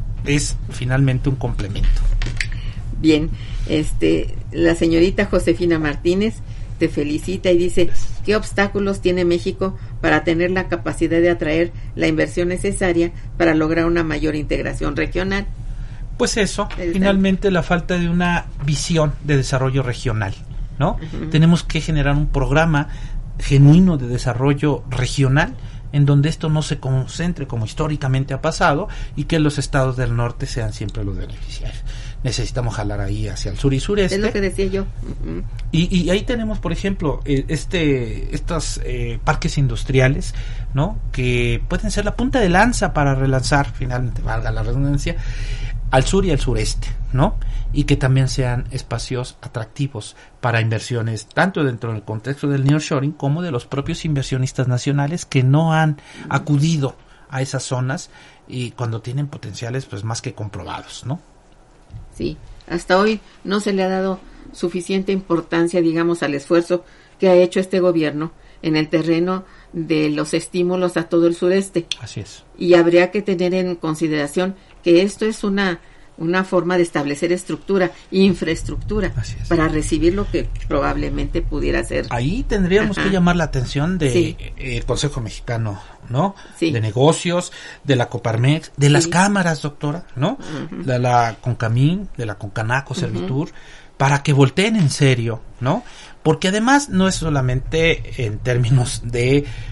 [SPEAKER 5] es finalmente un complemento.
[SPEAKER 4] Bien, este, la señorita Josefina Martínez te felicita y dice, ¿qué obstáculos tiene México para tener la capacidad de atraer la inversión necesaria para lograr una mayor integración regional?
[SPEAKER 5] Pues eso, finalmente la falta de una visión de desarrollo regional, ¿no? Uh-huh. Tenemos que generar un programa genuino de desarrollo regional en donde esto no se concentre como históricamente ha pasado y que los estados del norte sean siempre los beneficiarios. Necesitamos jalar ahí hacia el sur y sureste.
[SPEAKER 4] Es lo que decía yo. Uh-huh.
[SPEAKER 5] Y, y ahí tenemos, por ejemplo, este estos eh, parques industriales, ¿no? Que pueden ser la punta de lanza para relanzar, finalmente, valga la redundancia, al sur y al sureste, ¿no? Y que también sean espacios atractivos para inversiones, tanto dentro del contexto del nearshoring como de los propios inversionistas nacionales que no han acudido a esas zonas y cuando tienen potenciales pues más que comprobados, ¿no?
[SPEAKER 4] Sí, hasta hoy no se le ha dado suficiente importancia, digamos, al esfuerzo que ha hecho este gobierno en el terreno de los estímulos a todo el sureste.
[SPEAKER 5] Así es.
[SPEAKER 4] Y habría que tener en consideración que esto es una una forma de establecer estructura, infraestructura, para recibir lo que probablemente pudiera ser.
[SPEAKER 5] Ahí tendríamos Ajá. que llamar la atención de sí. eh, el Consejo Mexicano, ¿no? Sí. De Negocios, de la Coparmex, de sí. las cámaras, doctora, ¿no? Uh-huh. De la CONCAMIN, de la CONCANACO, Servitur, uh-huh. para que volteen en serio, ¿no? Porque además no es solamente en términos de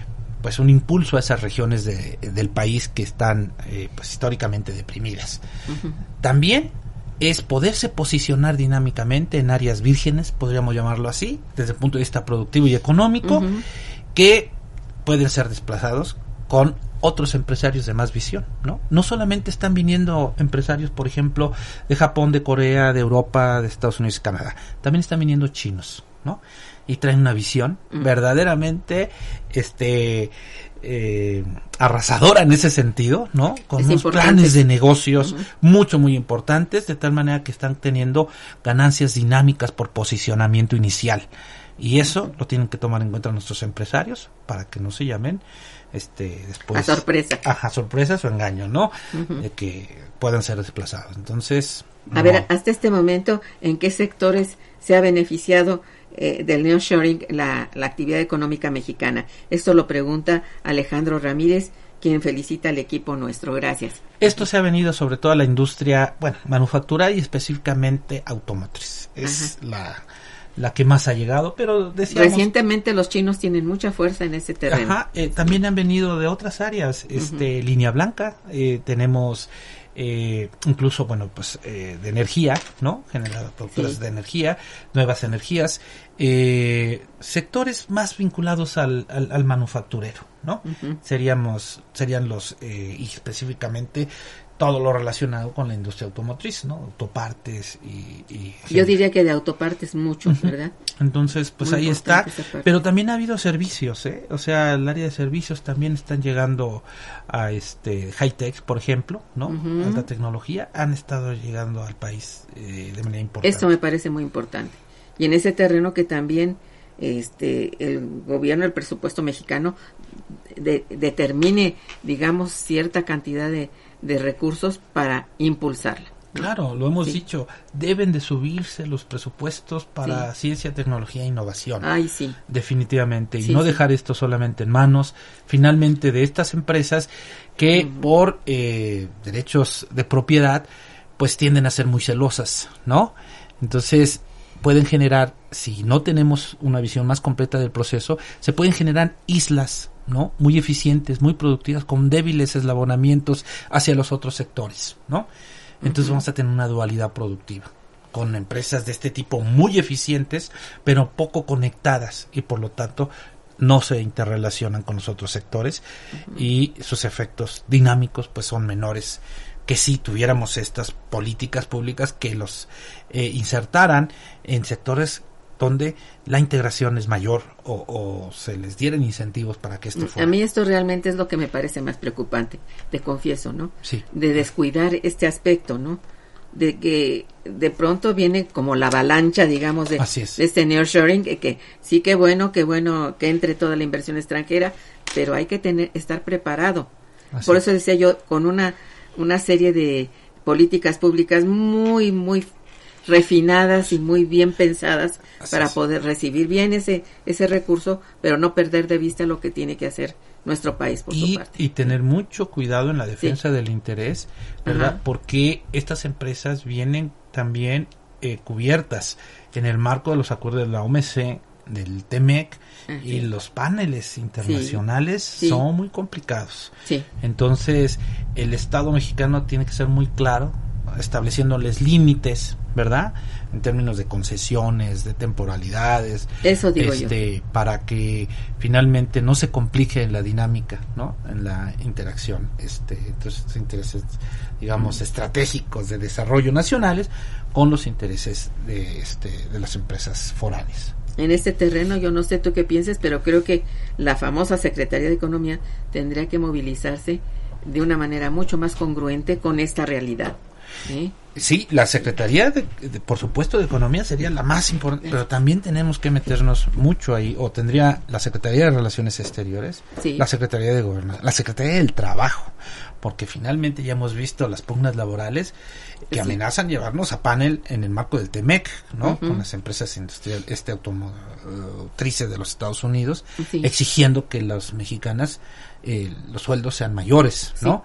[SPEAKER 5] pues un impulso a esas regiones de, del país que están eh, pues históricamente deprimidas. Uh-huh. También es poderse posicionar dinámicamente en áreas vírgenes, podríamos llamarlo así, desde el punto de vista productivo y económico, uh-huh. que pueden ser desplazados con otros empresarios de más visión, ¿no? No solamente están viniendo empresarios, por ejemplo, de Japón, de Corea, de Europa, de Estados Unidos y Canadá, también están viniendo chinos, ¿no? Y traen una visión uh-huh. verdaderamente este eh, arrasadora en ese sentido, ¿no? Con es unos importante. planes de negocios uh-huh. mucho, muy importantes, de tal manera que están teniendo ganancias dinámicas por posicionamiento inicial. Y eso uh-huh. lo tienen que tomar en cuenta nuestros empresarios para que no se llamen este después
[SPEAKER 4] a sorpresa.
[SPEAKER 5] Ajá, sorpresas o engaños, ¿no? Uh-huh. De que puedan ser desplazados. Entonces,
[SPEAKER 4] a
[SPEAKER 5] no.
[SPEAKER 4] ver, hasta este momento, ¿en qué sectores se ha beneficiado Eh, del nearshoring la, la actividad económica mexicana? Esto lo pregunta Alejandro Ramírez, quien felicita al equipo nuestro. Gracias.
[SPEAKER 5] Esto se ha venido sobre todo a la industria, bueno, manufacturera y específicamente automotriz. Es Ajá. la la que más ha llegado, pero decíamos...
[SPEAKER 4] Recientemente los chinos tienen mucha fuerza en ese terreno.
[SPEAKER 5] Ajá, eh, también han venido de otras áreas, este uh-huh. línea blanca, eh, tenemos... Eh, incluso, bueno, pues eh, de energía, ¿no? Generadoras sí. de energía, nuevas energías, eh, sectores más vinculados al, al, al manufacturero, ¿no? Uh-huh. Seríamos, serían los, eh, y específicamente todo lo relacionado con la industria automotriz, ¿no? Autopartes y... y
[SPEAKER 4] Yo diría que de autopartes mucho, uh-huh. ¿verdad?
[SPEAKER 5] Entonces, pues Muy ahí está, pero también ha habido servicios, ¿eh? O sea, el área de servicios también están llegando a este high-tech, por ejemplo, ¿no? Uh-huh. Alta tecnología, han estado llegando al país eh, de manera importante.
[SPEAKER 4] Esto me parece muy importante. Y en ese terreno que también este el gobierno, el presupuesto mexicano de, determine, digamos, cierta cantidad de de recursos para impulsarla.
[SPEAKER 5] Claro, lo hemos
[SPEAKER 4] sí.
[SPEAKER 5] dicho, deben de subirse los presupuestos para sí. ciencia, tecnología e innovación.
[SPEAKER 4] Ay, sí.
[SPEAKER 5] Definitivamente, y
[SPEAKER 4] sí,
[SPEAKER 5] no
[SPEAKER 4] sí.
[SPEAKER 5] dejar esto solamente en manos, finalmente, de estas empresas que uh-huh. por eh, derechos de propiedad, pues tienden a ser muy celosas, ¿no? Entonces, pueden generar, si no tenemos una visión más completa del proceso, se pueden generar islas, ¿no? Muy eficientes, muy productivas, con débiles eslabonamientos hacia los otros sectores, ¿no? Entonces uh-huh. vamos a tener una dualidad productiva, con empresas de este tipo muy eficientes, pero poco conectadas, y por lo tanto no se interrelacionan con los otros sectores, uh-huh. y sus efectos dinámicos pues son menores que si tuviéramos estas políticas públicas que los eh, insertaran en sectores donde la integración es mayor o, o se les dieran incentivos para que esto fuera.
[SPEAKER 4] A mí esto realmente es lo que me parece más preocupante, te confieso, ¿no?
[SPEAKER 5] Sí.
[SPEAKER 4] De descuidar este aspecto, ¿no? De que de pronto viene como la avalancha, digamos, de, de este nearshoring, que, que sí, que bueno, que bueno que entre toda la inversión extranjera, pero hay que tener estar preparado. Así Por eso decía yo, con una una serie de políticas públicas muy, muy refinadas y muy bien pensadas Así para es. poder recibir bien ese ese recurso, pero no perder de vista lo que tiene que hacer nuestro país por
[SPEAKER 5] y,
[SPEAKER 4] su parte.
[SPEAKER 5] Y tener mucho cuidado en la defensa sí. del interés, ¿verdad? Ajá. Porque estas empresas vienen también eh, cubiertas en el marco de los acuerdos de la O M C, del T M E C, Ajá. y los paneles internacionales sí. Sí. son muy complicados.
[SPEAKER 4] Sí.
[SPEAKER 5] Entonces, el Estado mexicano tiene que ser muy claro, estableciéndoles límites, ¿verdad? En términos de concesiones, de temporalidades.
[SPEAKER 4] Eso digo
[SPEAKER 5] este,
[SPEAKER 4] yo.
[SPEAKER 5] Para que finalmente no se complique la dinámica, ¿no? En la interacción, este, entonces intereses, digamos, mm. estratégicos de desarrollo nacionales con los intereses de, este, de las empresas foráneas.
[SPEAKER 4] En este terreno, yo no sé tú qué pienses, pero creo que la famosa Secretaría de Economía tendría que movilizarse de una manera mucho más congruente con esta realidad. ¿Sí?
[SPEAKER 5] Sí, la Secretaría, de, de, por supuesto, de Economía sería la más importante, pero también tenemos que meternos mucho ahí, o tendría la Secretaría de Relaciones Exteriores,
[SPEAKER 4] sí.
[SPEAKER 5] la Secretaría de Gobernación, la Secretaría del Trabajo, porque finalmente ya hemos visto las pugnas laborales que sí. amenazan llevarnos a panel en el marco del T M E C, ¿no? Uh-huh. Con las empresas industriales, este automotrices de los Estados Unidos, sí. exigiendo que las mexicanas, eh, los sueldos sean mayores, ¿no? Sí.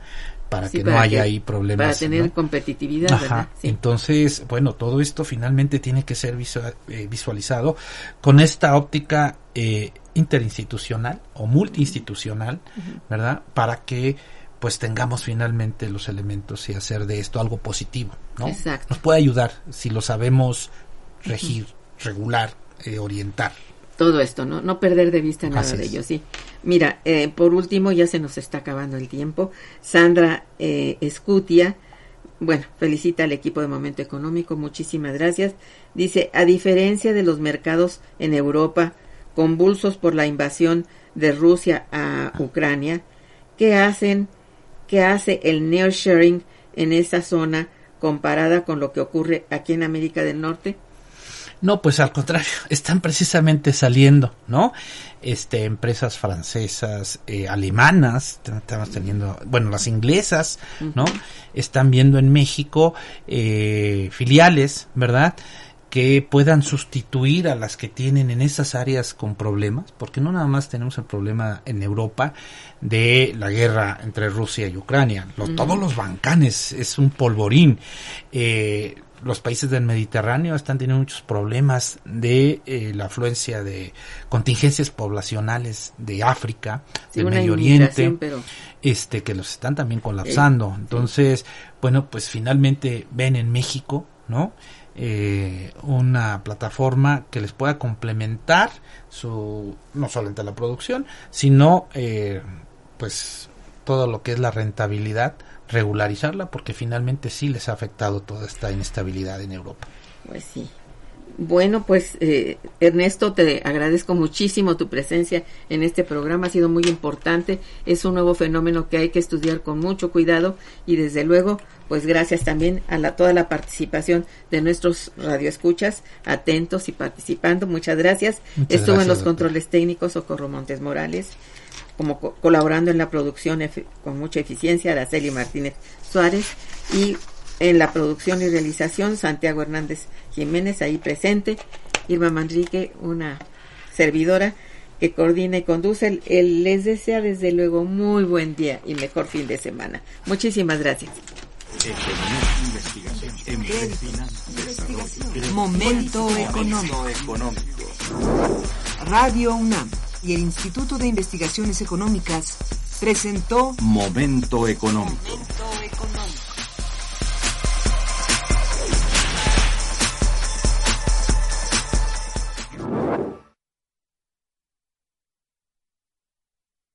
[SPEAKER 5] para
[SPEAKER 4] sí,
[SPEAKER 5] que
[SPEAKER 4] para
[SPEAKER 5] no haya
[SPEAKER 4] que,
[SPEAKER 5] ahí problemas.
[SPEAKER 4] Para tener
[SPEAKER 5] ¿no?
[SPEAKER 4] competitividad,
[SPEAKER 5] Ajá.
[SPEAKER 4] ¿verdad? Sí.
[SPEAKER 5] Entonces, bueno, todo esto finalmente tiene que ser visual, eh, visualizado con esta óptica eh, interinstitucional o multiinstitucional, uh-huh. ¿verdad? Para que pues tengamos finalmente los elementos y hacer de esto algo positivo, ¿no?
[SPEAKER 4] Exacto.
[SPEAKER 5] Nos puede ayudar si lo sabemos regir, uh-huh. regular, eh, orientar.
[SPEAKER 4] Todo esto, ¿no? No perder de vista nada
[SPEAKER 5] Así
[SPEAKER 4] de
[SPEAKER 5] es.
[SPEAKER 4] ello, sí. Mira, eh, por último, ya se nos está acabando el tiempo. Sandra eh, Escutia, bueno, felicita al equipo de Momento Económico, muchísimas gracias. Dice, a diferencia de los mercados en Europa, convulsos por la invasión de Rusia a Ucrania, ¿qué hacen, qué hace el nearshoring en esa zona comparada con lo que ocurre aquí en América del Norte?
[SPEAKER 5] No, pues al contrario, están precisamente saliendo, ¿no? Este, empresas francesas, eh, alemanas, estamos teniendo, bueno, las inglesas, ¿no? Uh-huh. Están viendo en México eh, filiales, ¿verdad?, que puedan sustituir a las que tienen en esas áreas con problemas, porque no nada más tenemos el problema en Europa de la guerra entre Rusia y Ucrania, los, uh-huh. todos los Balcanes es un polvorín, eh, los países del Mediterráneo están teniendo muchos problemas de eh, la afluencia de contingencias poblacionales de África, sí, del Medio Oriente, pero... este que los están también colapsando. Sí, entonces, sí. bueno, pues finalmente ven en México, ¿no?, eh, una plataforma que les pueda complementar su, no solamente la producción, sino eh, pues todo lo que es la rentabilidad, regularizarla, porque finalmente sí les ha afectado toda esta inestabilidad en Europa.
[SPEAKER 4] Pues sí. Bueno, pues eh, Ernesto, te agradezco muchísimo tu presencia en este programa, ha sido muy importante, es un nuevo fenómeno que hay que estudiar con mucho cuidado y desde luego, pues gracias también a la, toda la participación de nuestros radioescuchas, atentos y participando, muchas gracias. Muchas Estuvo gracias, en los doctor. Controles técnicos Socorro Montes Morales, como co- colaborando en la producción efe- con mucha eficiencia, Araceli Martínez Suárez, y en la producción y realización Santiago Hernández Jiménez, ahí presente, Irma Manrique, una servidora que coordina y conduce. El, el, les desea desde luego muy buen día y mejor fin de semana. Muchísimas gracias.
[SPEAKER 2] Momento económico. Radio UNAM y el Instituto de Investigaciones Económicas presentó
[SPEAKER 3] Momento Económico.